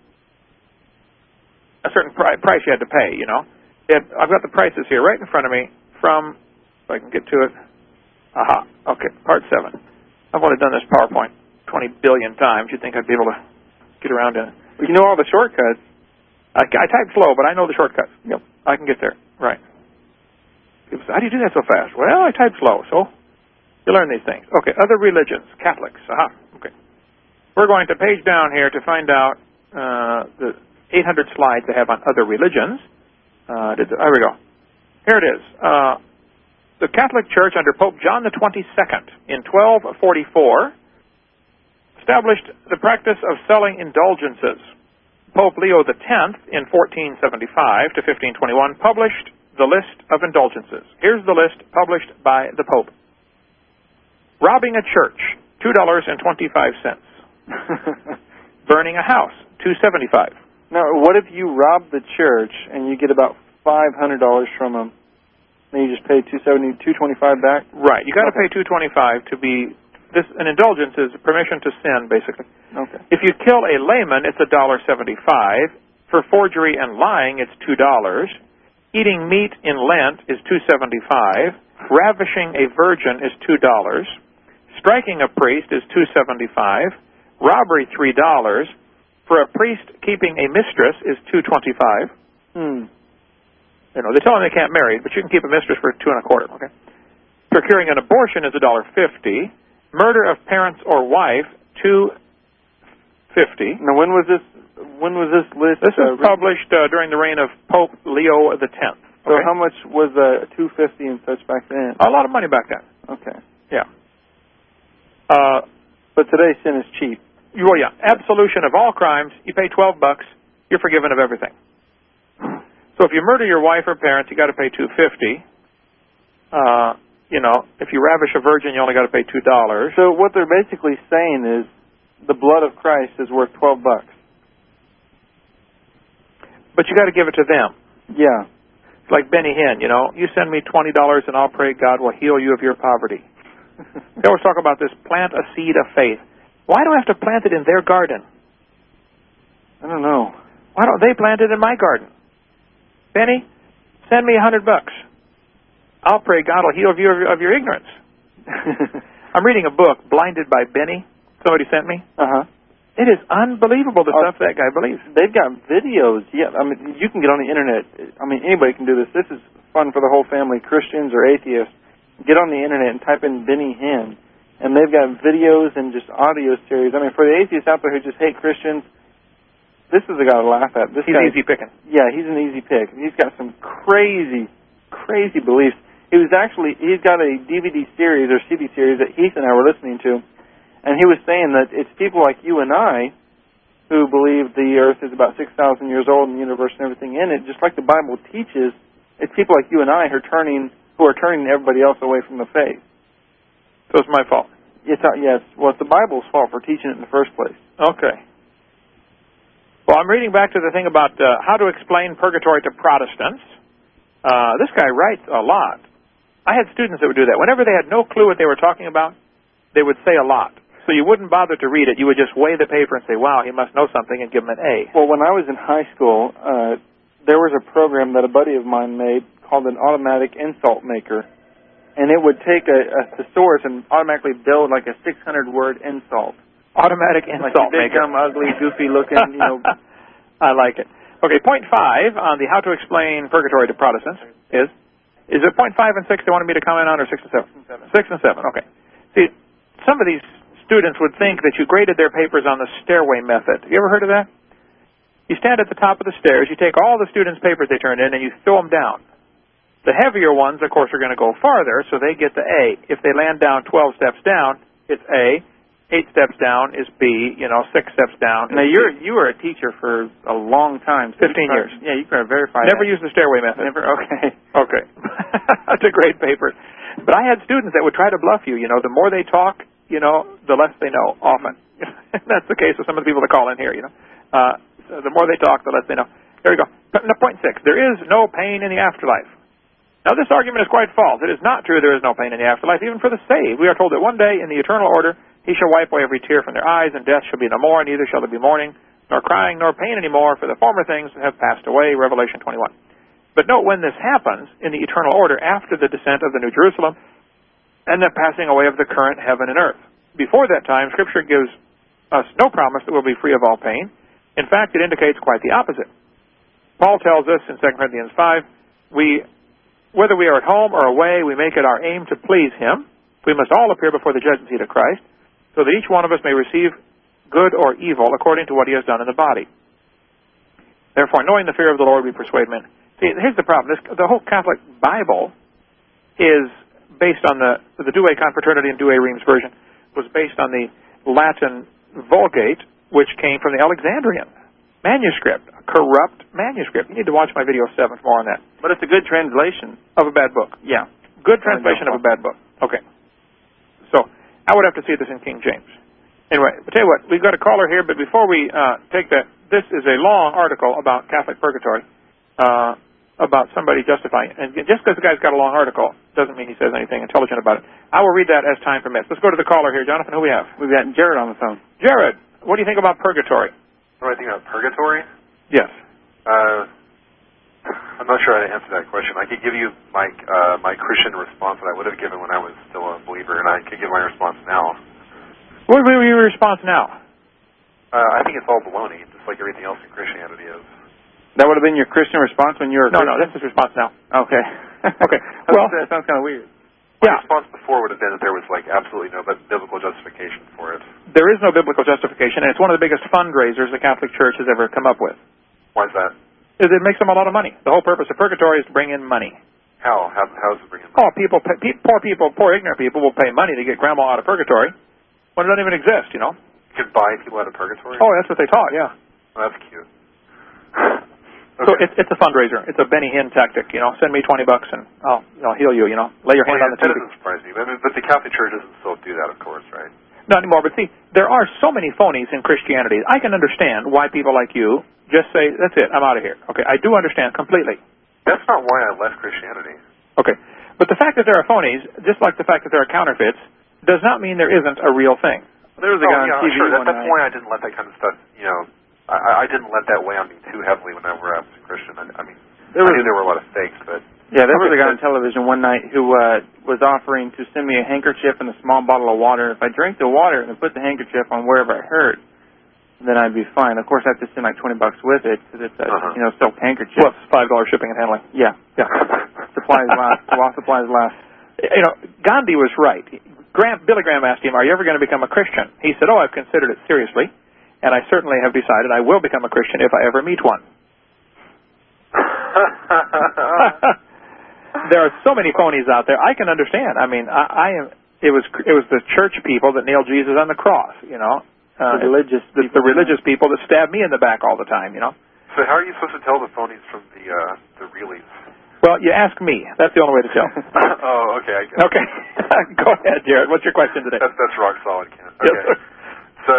price you had to pay, I've got the prices here right in front of me from, if I can get to it. Aha. Okay, Part 7. I've only done this PowerPoint 20 billion times. You'd think I'd be able to get around it. Well, you know all the shortcuts. I type slow, but I know the shortcuts. Yep. I can get there. Right. People say, how do you do that so fast? Well, I type slow, so you learn these things. Okay, other religions, Catholics. Aha, okay. We're going to page down here to find out the 800 slides they have on other religions. There we go. Here it is. The Catholic Church under Pope John the 22nd in 1244 established the practice of selling indulgences. Pope Leo X in 1475 to 1521 published the list of indulgences. Here's the list published by the Pope. Robbing a church, $2.25. Burning a house, $2.75. Now, what if you rob the church and you get about $500 from them? Then you just pay $2.25 back? Right. You got to pay $2.25 to be. An indulgence is permission to sin, basically. Okay. If you kill a layman, it's $1.75. For forgery and lying, it's $2. Eating meat in Lent is $2.75. Ravishing a virgin is $2. Striking a priest is $2.75. Robbery, $3. For a priest keeping a mistress is $2.25. You know, they tell them they can't marry, but you can keep a mistress for $2.25. Okay. Procuring an abortion is $1.50. Murder of parents or wife, $2.50. Now, when was this list? This was published during the reign of Pope Leo X. So how much was $2.50 and such back then? A lot of money back then. Okay. Yeah. But today sin is cheap. Well, yeah. Absolution of all crimes. You pay $12. You're forgiven of everything. So if you murder your wife or parents, you got to pay $2.50. You know, if you ravish a virgin, you only got to pay $2. So what they're basically saying is the blood of Christ is worth $12. But you got to give it to them. Yeah. It's like Benny Hinn, you know. You send me $20 and I'll pray God will heal you of your poverty. They always talk about this, plant a seed of faith. Why do I have to plant it in their garden? I don't know. Why don't they plant it in my garden? Benny, send me $100. I'll pray God will heal you of your ignorance. I'm reading a book, Blinded by Benny. Somebody sent me. Uh-huh. It is unbelievable the stuff that guy believes. They've got videos. Yeah, I mean, you can get on the internet. I mean, anybody can do this. This is fun for the whole family, Christians or atheists. Get on the internet and type in Benny Hinn, and they've got videos and just audio series. I mean, for the atheists out there who just hate Christians, this is a guy to laugh at. He's easy picking. Yeah, he's an easy pick. He's got some crazy beliefs. He's got a DVD series or CD series that Heath and I were listening to, and he was saying that it's people like you and I who believe the earth is about 6,000 years old and the universe and everything in it, just like the Bible teaches. It's people like you and I who are turning everybody else away from the faith. So it's my fault. Yes, well, it's the Bible's fault for teaching it in the first place. Okay. Well, I'm reading back to the thing about how to explain purgatory to Protestants. This guy writes a lot. I had students that would do that. Whenever they had no clue what they were talking about, they would say a lot. So you wouldn't bother to read it. You would just weigh the paper and say, wow, he must know something, and give him an A. Well, when I was in high school, there was a program that a buddy of mine made called an automatic insult maker. And it would take a thesaurus and automatically build like a 600-word insult. Automatic insult maker. Like dumb, ugly, goofy looking, you know. I like it. Okay, point 5 on the how to explain purgatory to Protestants is it point 5 and 6 they wanted me to comment on, or 6 and 7? 6 and 7, okay. See, some of these students would think that you graded their papers on the stairway method. You ever heard of that? You stand at the top of the stairs, you take all the students' papers they turned in, and you throw them down. The heavier ones, of course, are going to go farther, so they get the A. If they land down 12 steps down, it's A. 8 steps down is B. 6 steps down is Now, C. you were a teacher for a long time. 15 years. Yeah, you can verify Never that. used the stairway method. Never? Okay. Okay. That's a great paper. But I had students that would try to bluff you. The more they talk, the less they know, often. That's the case with some of the people that call in here, So the more they talk, the less they know. There we go. Point 6. There is no pain in the afterlife. Now, this argument is quite false. It is not true there is no pain in the afterlife, even for the saved. We are told that one day in the eternal order, he shall wipe away every tear from their eyes, and death shall be no more, neither shall there be mourning, nor crying, nor pain any more, for the former things have passed away, Revelation 21. But note when this happens in the eternal order after the descent of the New Jerusalem and the passing away of the current heaven and earth. Before that time, Scripture gives us no promise that we'll be free of all pain. In fact, it indicates quite the opposite. Paul tells us in 2 Corinthians 5, whether we are at home or away, we make it our aim to please Him. We must all appear before the judgment seat of Christ, so that each one of us may receive good or evil according to what he has done in the body. Therefore, knowing the fear of the Lord, we persuade men. See, here's the problem. The whole Catholic Bible is based on the Douay Confraternity and Douay Rheims version, was based on the Latin Vulgate, which came from the Alexandrian manuscript, a corrupt manuscript. You need to watch my video 7 for more on that. But it's a good translation. Of a bad book. Yeah. Good translation of a bad book. Okay. So, I would have to see this in King James. Anyway, I'll tell you what, we've got a caller here, but before we take that, this is a long article about Catholic purgatory, about somebody justifying. And just because the guy's got a long article doesn't mean he says anything intelligent about it. I will read that as time permits. Let's go to the caller here. Jonathan, who we have? We've got Jared on the phone. Jared, what do you think about purgatory? What do I think about purgatory? Yes. I'm not sure how to answer that question. I could give you my Christian response that I would have given when I was still a believer, and I could give my response now. What would be your response now? I think it's all baloney, just like everything else in Christianity is. That would have been your Christian response when you were a Christian? No, that's his response now. Okay. Okay. Well, that sounds kind of weird. My response before would have been that there was absolutely no biblical justification for it. There is no biblical justification, and it's one of the biggest fundraisers the Catholic Church has ever come up with. Why is that? It makes them a lot of money. The whole purpose of purgatory is to bring in money. How? How does it bring in money? Oh, poor ignorant people will pay money to get grandma out of purgatory when it doesn't even exist, You could buy people out of purgatory? Oh, that's what they taught, yeah. Well, that's cute. Okay. So it's a fundraiser. It's a Benny Hinn tactic, Send me $20 and I'll heal you, Lay your hand on the TV. That doesn't surprise me. But the Catholic Church doesn't still do that, of course, right? Not anymore. But see, there are so many phonies in Christianity. I can understand why people like you just say, that's it, I'm out of here. Okay, I do understand completely. That's not why I left Christianity. Okay. But the fact that there are phonies, just like the fact that there are counterfeits, does not mean there isn't a real thing. There was a guy on TV sure. one That's night. why I didn't let that kind of stuff, I didn't let that weigh on me too heavily whenever I was a Christian. I knew there were a lot of fakes, but... Yeah, there was a guy on television one night who was offering to send me a handkerchief and a small bottle of water. If I drank the water and put the handkerchief on wherever it hurt, then I'd be fine. Of course, I have to send $20 with it because it's a silk handkerchief. Plus $5 shipping and handling. Yeah. Supplies last. While supplies last. Gandhi was right. Billy Graham asked him, "Are you ever going to become a Christian?" He said, "Oh, I've considered it seriously, and I certainly have decided I will become a Christian if I ever meet one." There are so many phonies out there. I can understand. I mean, It was the church people that nailed Jesus on the cross. The religious people that stabbed me in the back all the time. So how are you supposed to tell the phonies from the realies? Well, you ask me. That's the only way to tell. Oh, okay. I guess. Okay. Go ahead, Jared. What's your question today? That's rock solid, Ken. Okay. Yes. So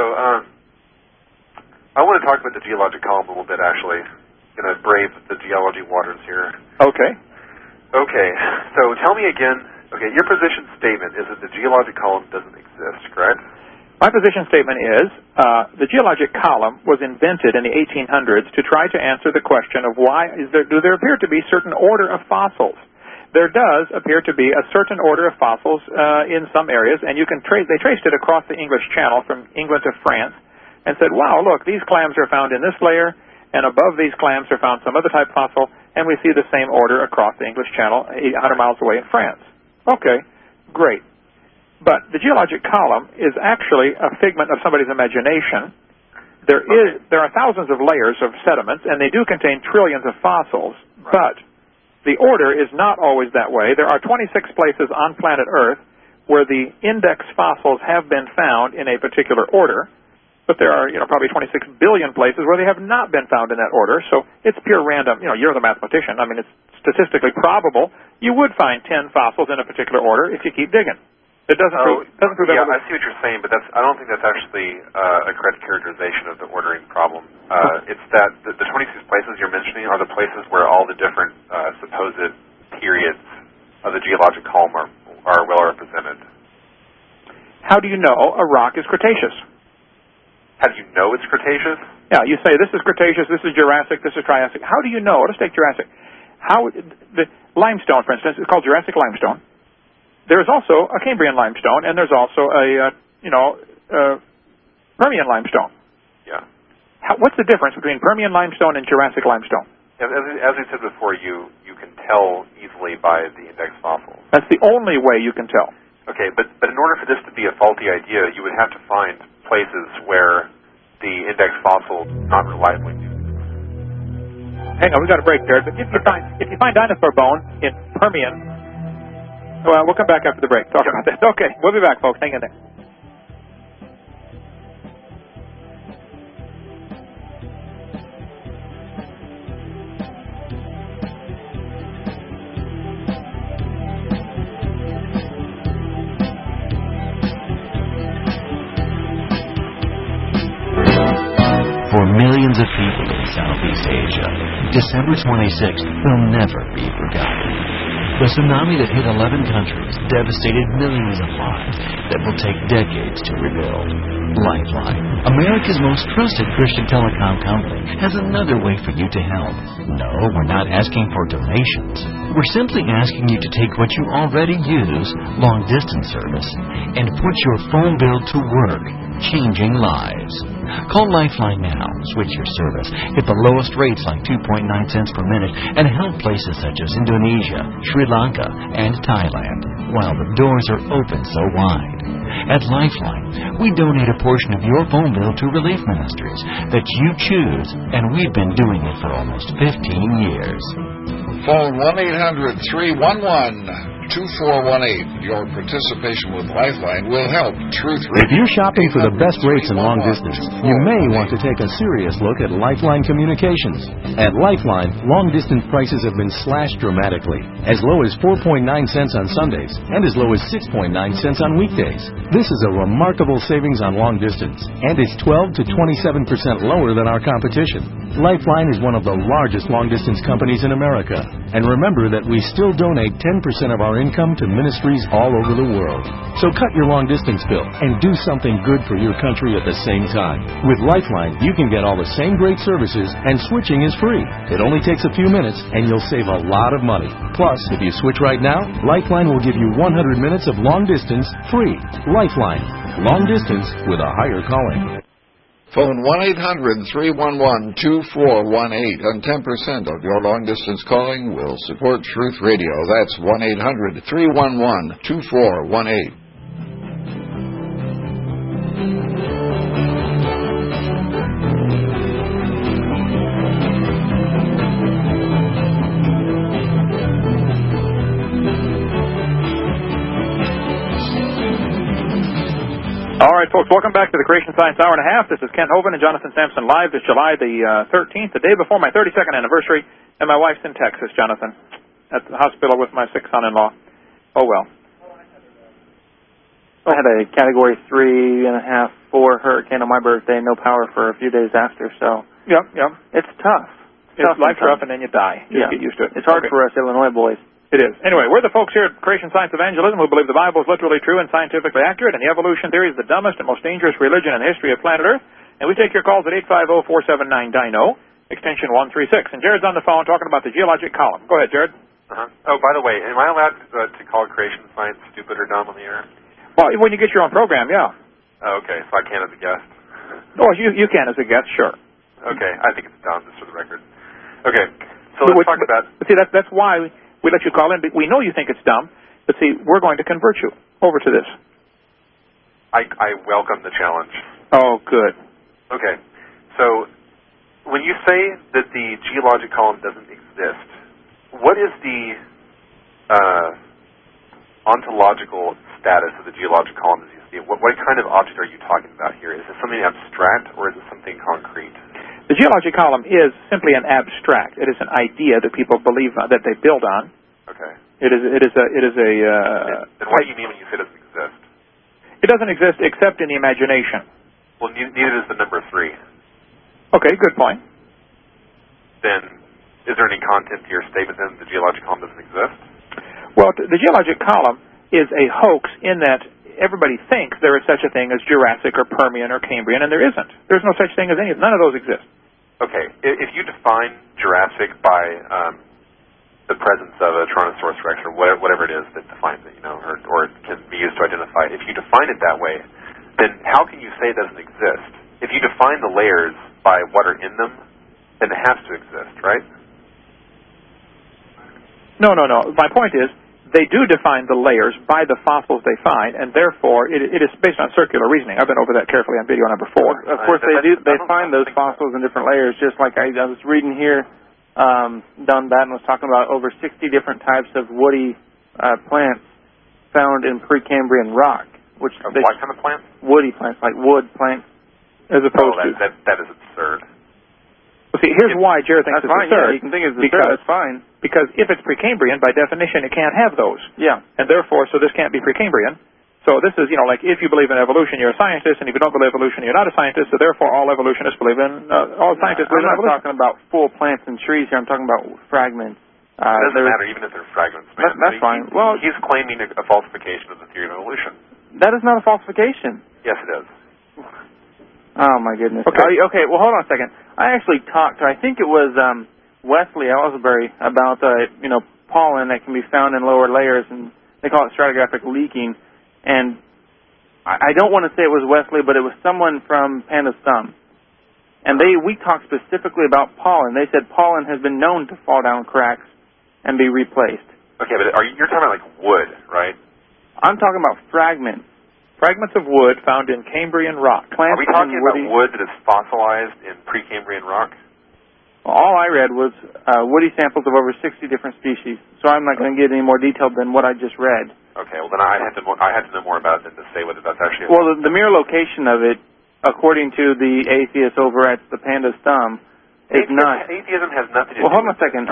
I want to talk about the geologic column a little bit, actually. Going to brave the geology waters here. Okay. Okay. So tell me again. Okay, your position statement is that the geologic column doesn't exist, correct? My position statement is the geologic column was invented in the 1800s to try to answer the question of why do there appear to be certain order of fossils. There does appear to be a certain order of fossils in some areas, and they traced it across the English Channel from England to France and said, wow, look, these clams are found in this layer, and above these clams are found some other type fossil, and we see the same order across the English Channel 100 miles away in France. Okay, great. But the geologic column is actually a figment of somebody's imagination. There are thousands of layers of sediments, and they do contain trillions of fossils, but the order is not always that way. There are 26 places on planet Earth where the index fossils have been found in a particular order, but there are probably 26 billion places where they have not been found in that order, so it's pure random. You're the mathematician. I mean, it's statistically probable you would find 10 fossils in a particular order if you keep digging. It doesn't prove that. Yeah, I see what you're saying, but I don't think that's actually a correct characterization of the ordering problem. It's that the 26 places you're mentioning are the places where all the different supposed periods of the geologic column are well represented. How do you know a rock is Cretaceous? How do you know it's Cretaceous? Yeah, you say this is Cretaceous, this is Jurassic, this is Triassic. How do you know? Let's take Jurassic. The limestone, for instance, is called Jurassic limestone. There's also a Cambrian limestone, and there's also a Permian limestone. Yeah. What's the difference between Permian limestone and Jurassic limestone? As we said before, you can tell easily by the index fossils. That's the only way you can tell. Okay, but in order for this to be a faulty idea, you would have to find places where the index fossil not reliably used. Hang on, we've got a break, Jared. But if you find dinosaur bone in Permian. Well, we'll come back after the break. Talk about that. Okay, we'll be back, folks. Hang in there. for millions of people in Southeast Asia, December 26th will never be forgotten. The tsunami that hit 11 countries devastated millions of lives that will take decades to rebuild. Lifeline, America's most trusted Christian telecom company, has another way for you to help. No, we're not asking for donations. We're simply asking you to take what you already use, long-distance service, and put your phone bill to work, changing lives. Call Lifeline now, switch your service, hit the lowest rates like 2.9 cents per minute, and help places such as Indonesia, Sri Lanka, and Thailand, while the doors are open so wide. At Lifeline, we donate a portion of your phone bill to relief ministries that you choose, and we've been doing it for almost 15 years. Phone 1-800-311-2418. Your participation with Lifeline will help Truth Radio. If you're shopping for the best rates in long distance, you may want to take a serious look at Lifeline Communications. At Lifeline, long distance prices have been slashed dramatically, as low as 4.9 cents on Sundays and as low as 6.9 cents on weekdays. This is a remarkable savings on long distance, and it's 12 to 27% lower than our competition. Lifeline is one of the largest long distance companies in America. And remember that we still donate 10% of our income to ministries all over the world. So cut your long distance bill and do something good for your country at the same time. With Lifeline, you can get all the same great services, and switching is free. It only takes a few minutes, and you'll save a lot of money. Plus, if you switch right now, Lifeline will give you 100 minutes of long distance free. Lifeline, long distance with a higher calling. Phone 1-800-311-2418, and 10% of your long-distance calling will support Truth Radio. That's 1-800-311-2418. All right, folks, welcome back to the Creation Science Hour and a Half. This is Kent Hovind and Jonathan Sampson live this July the 13th, the day before my 32nd anniversary, and my wife's in Texas, Jonathan, at the hospital with my sick son-in-law. Oh, well. I had a Category 3.5, 4 hurricane on my birthday, no power for a few days after, so... Yep. It's tough. Life's rough, and then you die. Just get used to it. It's hard for us Illinois boys. It is. Anyway, we're the folks here at Creation Science Evangelism who believe the Bible is literally true and scientifically accurate, and the evolution theory is the dumbest and most dangerous religion in the history of planet Earth. And we take your calls at 850-479-DINO, extension 136. And Jared's on the phone talking about the geologic column. Go ahead, Jared. Oh, by the way, am I allowed to call Creation Science stupid or dumb on the air? Well, when you get your own program, yeah. Oh, okay, so I can as a guest. Oh, you can as a guest, sure. Okay, I think it's dumb, just for the record. Okay, so let's talk about... See, that's why we let you call in. We know you think it's dumb, but see, we're going to convert you over to this. I welcome the challenge. Oh, good. Okay, so when you say that the geologic column doesn't exist, what is the ontological status of the geologic column as you see it? What kind of object are you talking about here? Is it something abstract, or is it something concrete? The geologic column is simply an abstract. It is an idea that people believe that they build on. Okay. It is a. Then what do you mean when you say it doesn't exist? It doesn't exist except in the imagination. Well, neither does the number 3. Okay, good point. Then, is there any content to your statement then the geologic column doesn't exist? Well, the geologic column is a hoax in that everybody thinks there is such a thing as Jurassic or Permian or Cambrian, and there isn't. There's no such thing as any. None of those exist. Okay. If you define Jurassic by the presence of a Tyrannosaurus Rex or whatever it is that defines it, or it can be used to identify it, if you define it that way, then how can you say it doesn't exist? If you define the layers by what are in them, then it has to exist, right? No. My point is, they do define the layers by the fossils they find, and therefore it is based on circular reasoning. I've been over that carefully on video number 4. Of course, they find those fossils in different layers, just like I was reading here. Don Batten was talking about over 60 different types of woody plants found in Precambrian rock. What kind of plants? Woody plants, like wood plants. As opposed to... That is absurd. Well, see, here's why Jared thinks it's absurd. Yeah, you can think it's absurd. That's fine. Because if it's Precambrian, by definition, it can't have those. Yeah. And therefore, so this can't be Precambrian. So this is, like if you believe in evolution, you're a scientist, and if you don't believe evolution, you're not a scientist. So therefore, all evolutionists believe in all scientists believe in I'm evolution. not talking about full plants and trees here. I'm talking about fragments. It doesn't matter, even if they're fragments. Man. That's fine. Well, he's claiming a falsification of the theory of evolution. That is not a falsification. Yes, it is. Oh my goodness. Okay. Well, hold on a second. I actually talked to, I think it was Wesley Ellsbury about pollen that can be found in lower layers, and they call it stratigraphic leaking. And I don't want to say it was Wesley, but it was someone from Panda's Thumb. And we talked specifically about pollen. They said pollen has been known to fall down cracks and be replaced. Okay, but you're talking about like wood, right? I'm talking about fragments. Fragments of wood found in Cambrian rock. Are we talking about wood that is fossilized in pre-Cambrian rock? Well, all I read was woody samples of over 60 different species. So I'm not going to get any more detailed than what I just read. Okay, well then I had to know more about it than to say whether that's actually. Well, the mere location of it, according to the atheists over at the Panda's Thumb, is not. Atheism has nothing to do. Well, hold on a second.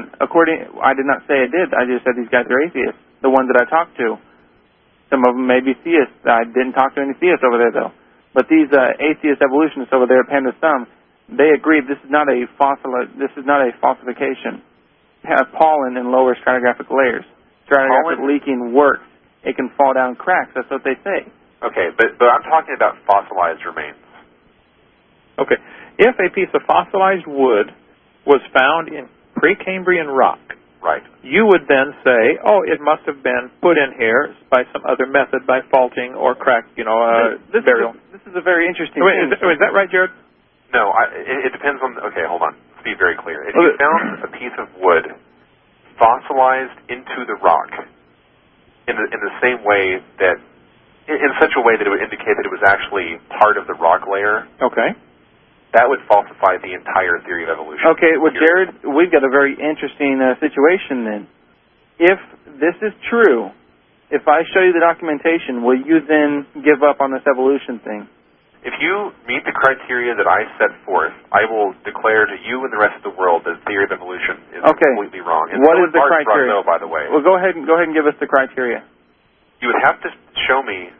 I did not say it did. I just said these guys are atheists. The ones that I talked to, some of them may be theists. I didn't talk to any theists over there though. But these atheist evolutionists over there at Panda's Thumb, they agreed this is not a falsification. Have pollen in lower stratigraphic layers. Stratigraphic leaking works. It can fall down cracks. That's what they say. Okay, but I'm talking about fossilized remains. Okay. If a piece of fossilized wood was found in Precambrian rock, right, you would then say, it must have been put in here by some other method, by faulting or crack, burial. This is a very interesting thing. Is that right, Jared? No, it depends on. Okay, hold on. Let's be very clear. If you found a piece of wood fossilized into the rock in the same way that, in such a way that it would indicate that it was actually part of the rock layer. Okay. That would falsify the entire theory of evolution. Okay, well, Jared, we've got a very interesting situation then. If this is true, if I show you the documentation, will you then give up on this evolution thing? If you meet the criteria that I set forth, I will declare to you and the rest of the world that the theory of evolution is completely wrong. And what is the criteria? Know, by the way. Well, go ahead and give us the criteria. You would have to show me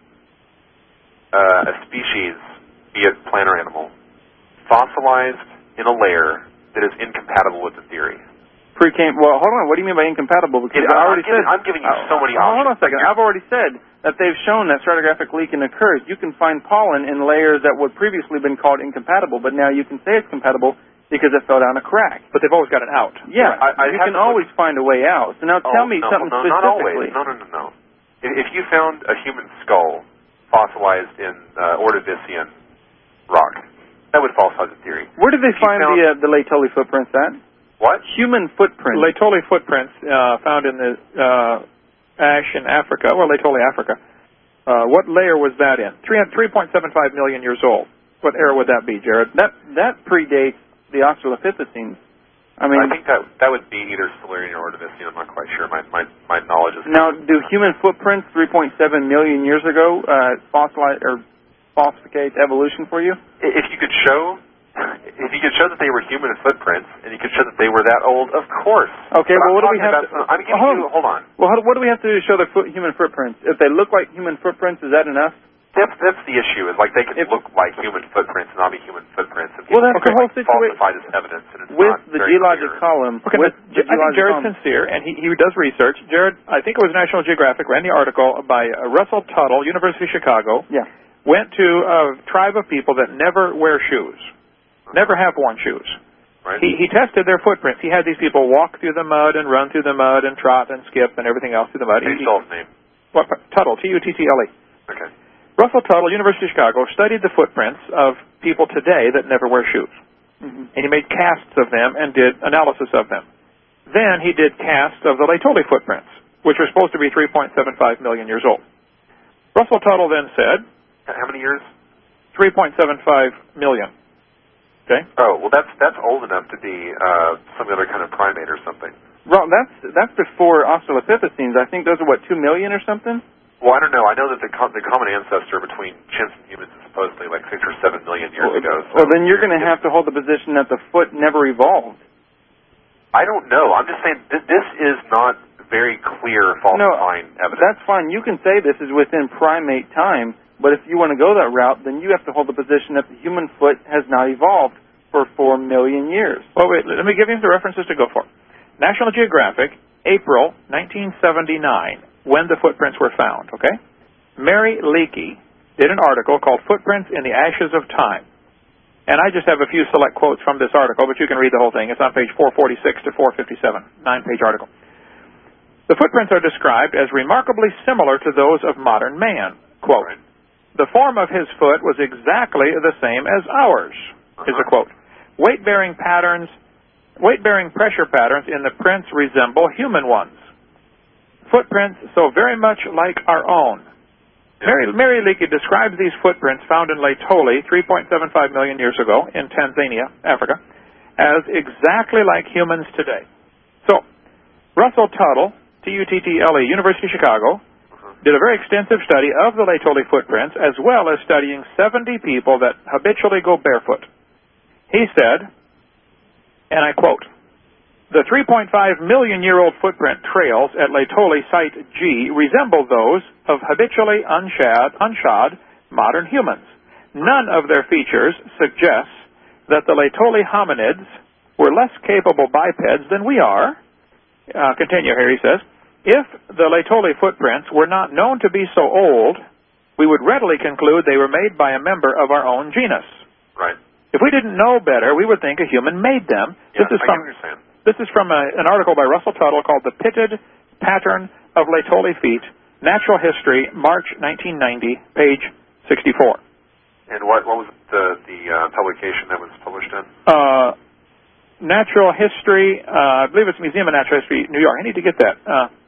a species, be it plant or animal, fossilized in a layer that is incompatible with the theory. Well, hold on. What do you mean by incompatible? Because I'm giving you so many options. Hold on a second. I've already said that they've shown that stratigraphic leaking occurs. You can find pollen in layers that would previously been called incompatible, but now you can say it's compatible because it fell down a crack. But they've always got an out. Yeah, you can always find a way out. So now tell me something specifically. Not always. No. If you found a human skull fossilized in Ordovician rock, that would falsify the theory. Where did they find the Laetoli footprints at? What? Human footprints. Laetoli footprints found in the ash in Africa, or Laetoli, Africa. What layer was that in? 3.75 million years old. What era would that be, Jared? That predates the Australopithecines. I think that would be either Silurian or Ordovician. I'm not quite sure. My knowledge is. Now, do human footprints 3.7 million years ago falsificate evolution for you? If you could show that they were human footprints, and you could show that they were that old, of course. Okay, well, what do we have? Hold on. Well, what do we have to do to show the human footprints? If they look like human footprints, is that enough? That's the issue. Is like they can look like human footprints and not be human footprints. Well, that's the whole situation. Falsify this evidence, and it's with not the very geologic clear. column. Okay, I think Jared's sincere, and he does research. Jared, I think it was National Geographic, ran the article by Russell Tuttle, University of Chicago. Yeah. Went to a tribe of people that never wear shoes, never have worn shoes. Right. He tested their footprints. He had these people walk through the mud and run through the mud and trot and skip and everything else through the mud. His name? What? Tuttle, Tuttle. Okay. Russell Tuttle, University of Chicago, studied the footprints of people today that never wear shoes. Mm-hmm. And he made casts of them and did analysis of them. Then he did casts of the Laetoli footprints, which were supposed to be 3.75 million years old. Russell Tuttle then said... How many years? 3.75 million. Okay. Oh, well, that's old enough to be some other kind of primate or something. Well, that's before Australopithecines. I think those are, 2 million or something? Well, I don't know. I know that the common ancestor between chimps and humans is supposedly like 6 or 7 million years ago. So well, then you're going to have to hold the position that the foot never evolved. I don't know. I'm just saying this is not very clear falsifying evidence. That's fine. You can say this is within primate time, but if you want to go that route, then you have to hold the position that the human foot has not evolved for 4 million years. Well, wait, let me give you the references to go for. National Geographic, April 1979, when the footprints were found, okay? Mary Leakey did an article called Footprints in the Ashes of Time. And I just have a few select quotes from this article, but you can read the whole thing. It's on page 446 to 457, 9-page article. The footprints are described as remarkably similar to those of modern man. Quote, the form of his foot was exactly the same as ours, is a quote. Weight-bearing pressure patterns in the prints resemble human ones. Footprints so very much like our own. Mary Leakey describes these footprints found in Laetoli 3.75 million years ago in Tanzania, Africa, as exactly like humans today. So, Russell Tuttle, T-U-T-T-L-E, University of Chicago, did a very extensive study of the Laetoli footprints, as well as studying 70 people that habitually go barefoot. He said, and I quote, the 3.5 million-year-old footprint trails at Laetoli Site G resemble those of habitually unshod modern humans. None of their features suggests that the Laetoli hominids were less capable bipeds than we are. Continue here, he says. If the Laetoli footprints were not known to be so old, we would readily conclude they were made by a member of our own genus. Right. If we didn't know better, we would think a human made them. Yeah, I understand. This is from an article by Russell Tuttle called The Pitted Pattern of Laetoli Feet, Natural History, March 1990, page 64. And what was the publication that was published in? Natural History, I believe it's Museum of Natural History, New York. I need to get that.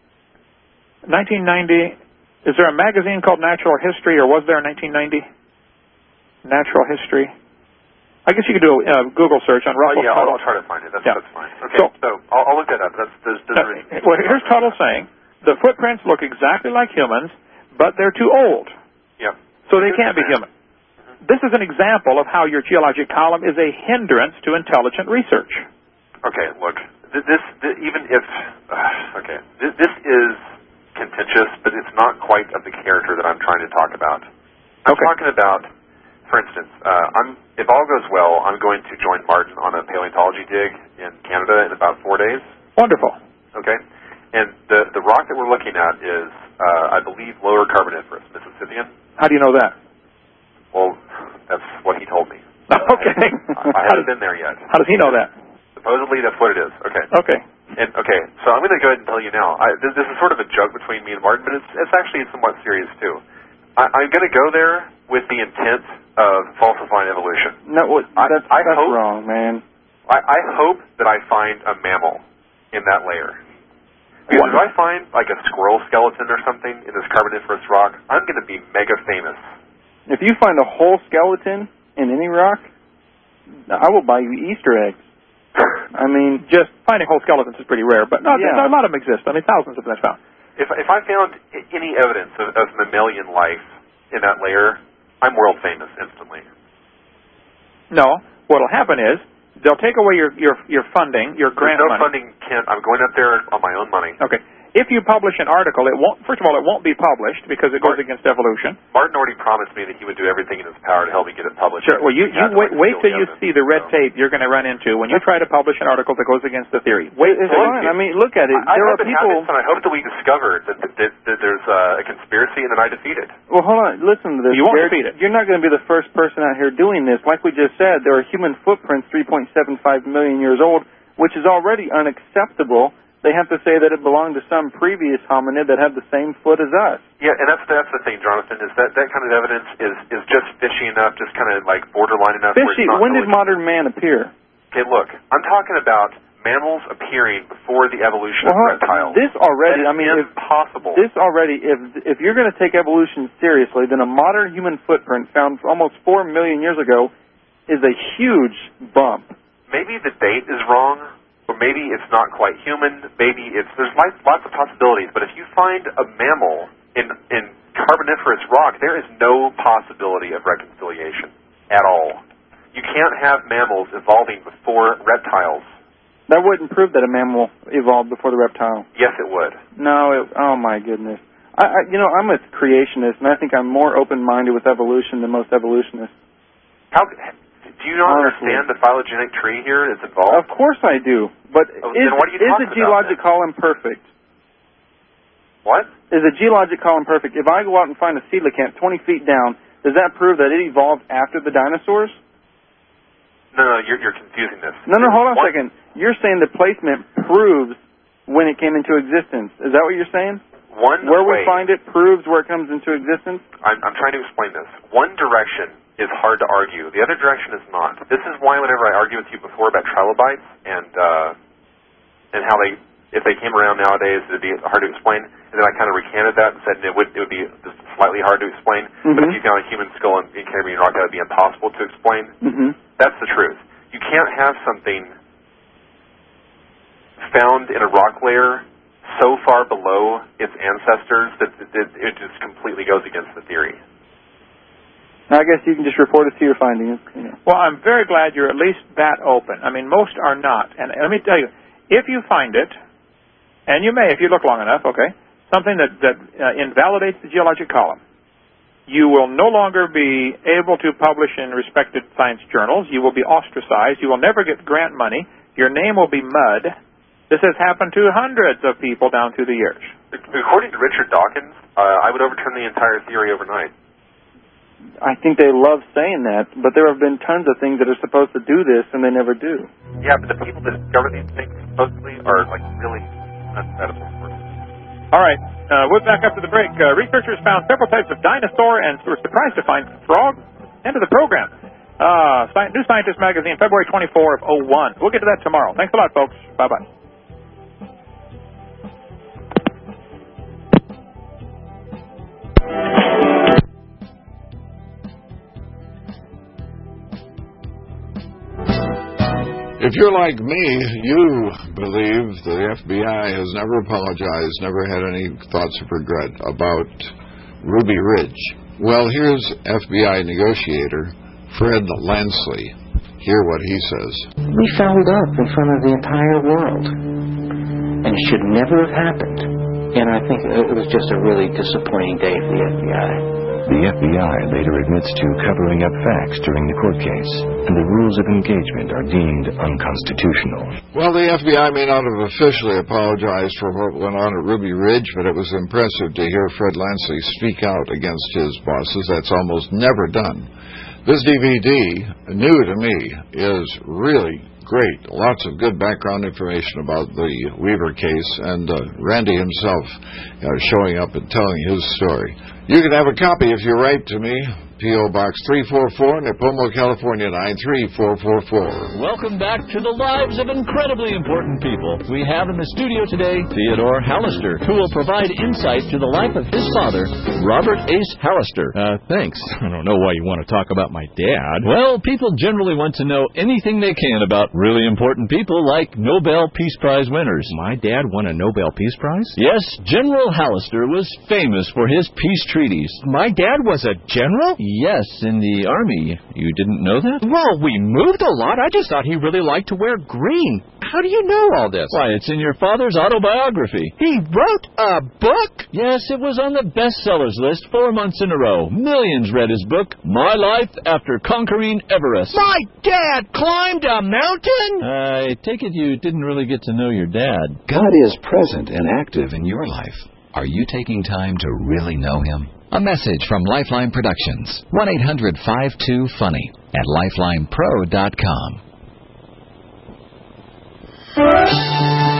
1990, is there a magazine called Natural History, or was there in 1990? Natural History. I guess you could do a Google search on Russell Tuttle. I'll try to find it. That's fine. Okay, so I'll look that up. Well, here's Tuttle saying, the footprints look exactly like humans, but they're too old. Yep. So they can't be human. This is an example of how your geologic column is a hindrance to intelligent research. Okay, look, this is contentious, but it's not quite of the character that I'm trying to talk about. I'm talking about, for instance, if all goes well, I'm going to join Martin on a paleontology dig in Canada in about 4 days. Wonderful. Okay. And the rock that we're looking at is, I believe, Lower Carboniferous, Mississippian. How do you know that? Well, that's what he told me. Okay. I haven't been there yet. How does he know that? Supposedly, that's what it is. Okay. Okay. And so I'm going to go ahead and tell you now. This is sort of a joke between me and Martin, but it's actually somewhat serious too. I'm going to go there with the intent of falsifying evolution. No, that's wrong, man. I hope that I find a mammal in that layer. Because if I find like a squirrel skeleton or something in this Carboniferous rock, I'm going to be mega famous. If you find a whole skeleton in any rock, I will buy you Easter eggs. I mean, just finding whole skeletons is pretty rare, but a lot of them exist. I mean, thousands of them are found. If I found any evidence of mammalian life in that layer, I'm world famous instantly. No, what'll happen is they'll take away your funding, your grant money. There's no funding, Kent. I'm going up there on my own money. Okay. If you publish an article, it won't. First of all, it won't be published because it goes against evolution. Martin already promised me that he would do everything in his power to help me get it published. Sure. Well, you wait till you see the red tape you're going to run into when you try to publish an article that goes against the theory. Wait. I mean, look at it. There are people. And I hope that we discovered that there's a conspiracy and that I defeat it. Well, hold on. Listen to this. You won't defeat it. You're not going to be the first person out here doing this. Like we just said, there are human footprints 3.75 million years old, which is already unacceptable. They have to say that it belonged to some previous hominid that had the same foot as us. Yeah, and that's the thing, Jonathan, is that kind of evidence is just fishy enough, just kind of like borderline enough. Fishy? When did modern man appear? Okay, look, I'm talking about mammals appearing before the evolution of reptiles. This already, I mean, impossible. This already, if you're going to take evolution seriously, then a modern human footprint found almost 4 million years ago is a huge bump. Maybe the date is wrong. Or maybe it's not quite human. Maybe there's lots of possibilities. But if you find a mammal in Carboniferous rock, there is no possibility of reconciliation at all. You can't have mammals evolving before reptiles. That wouldn't prove that a mammal evolved before the reptile. Yes, it would. No, oh my goodness. I'm a creationist, and I think I'm more open-minded with evolution than most evolutionists. How do you not understand the phylogenetic tree here that's involved? Of course I do, but then what are you is talking a geologic about, column perfect? What? Is a geologic column perfect? If I go out and find a coelacanth 20 feet down, does that prove that it evolved after the dinosaurs? No, you're confusing this. No, hold on a second. You're saying the placement proves when it came into existence. Is that what you're saying? Where we find it proves where it comes into existence? I'm trying to explain this. One direction is hard to argue. The other direction is not. This is why whenever I argued with you before about trilobites and how if they came around nowadays, it'd be hard to explain. And then I kind of recanted that and said it would be just slightly hard to explain. Mm-hmm. But if you found a human skull in Caribbean rock, that would be impossible to explain. Mm-hmm. That's the truth. You can't have something found in a rock layer so far below its ancestors that it just completely goes against the theory. I guess you can just report it to your findings. Well, I'm very glad you're at least that open. I mean, most are not. And let me tell you, if you find it, and you may if you look long enough, okay, something that invalidates the geologic column, you will no longer be able to publish in respected science journals. You will be ostracized. You will never get grant money. Your name will be mud. This has happened to hundreds of people down through the years. According to Richard Dawkins, I would overturn the entire theory overnight. I think they love saying that, but there have been tons of things that are supposed to do this, and they never do. Yeah, but the people that discover these things supposedly are really incredible. All right, we're back up to the break. Researchers found several types of dinosaur and were surprised to find frog. End of the program. New Scientist Magazine, February 24 of 01. We'll get to that tomorrow. Thanks a lot, folks. Bye-bye. If you're like me, you believe the FBI has never apologized, never had any thoughts of regret about Ruby Ridge. Well, here's FBI negotiator Fred Lansley. Hear what he says. We fouled up in front of the entire world, and it should never have happened. And I think it was just a really disappointing day for the FBI. The FBI later admits to covering up facts during the court case, and the rules of engagement are deemed unconstitutional. Well, the FBI may not have officially apologized for what went on at Ruby Ridge, but it was impressive to hear Fred Lansley speak out against his bosses. That's almost never done. This DVD, new to me, is really great. Lots of good background information about the Weaver case, and Randy himself showing up and telling his story. You can have a copy if you write to me, P.O. Box 344, Nipomo, California, 93444. Welcome back to the lives of incredibly important people. We have in the studio today Theodore Hallister, who will provide insight to the life of his father, Robert Ace Hallister. Thanks. I don't know why you want to talk about my dad. Well, people generally want to know anything they can about really important people like Nobel Peace Prize winners. My dad won a Nobel Peace Prize? Yes, General Hallister was famous for his peace treaties. My dad was a general? Yes, in the Army. You didn't know that? Well, we moved a lot. I just thought he really liked to wear green. How do you know all this? Why, it's in your father's autobiography. He wrote a book? Yes, it was on the bestsellers list 4 months in a row. Millions read his book, My Life After Conquering Everest. My dad climbed a mountain? I take it you didn't really get to know your dad. God is present and active in your life. Are you taking time to really know Him? A message from Lifeline Productions. 1-800-52-FUNNY at lifelinepro.com.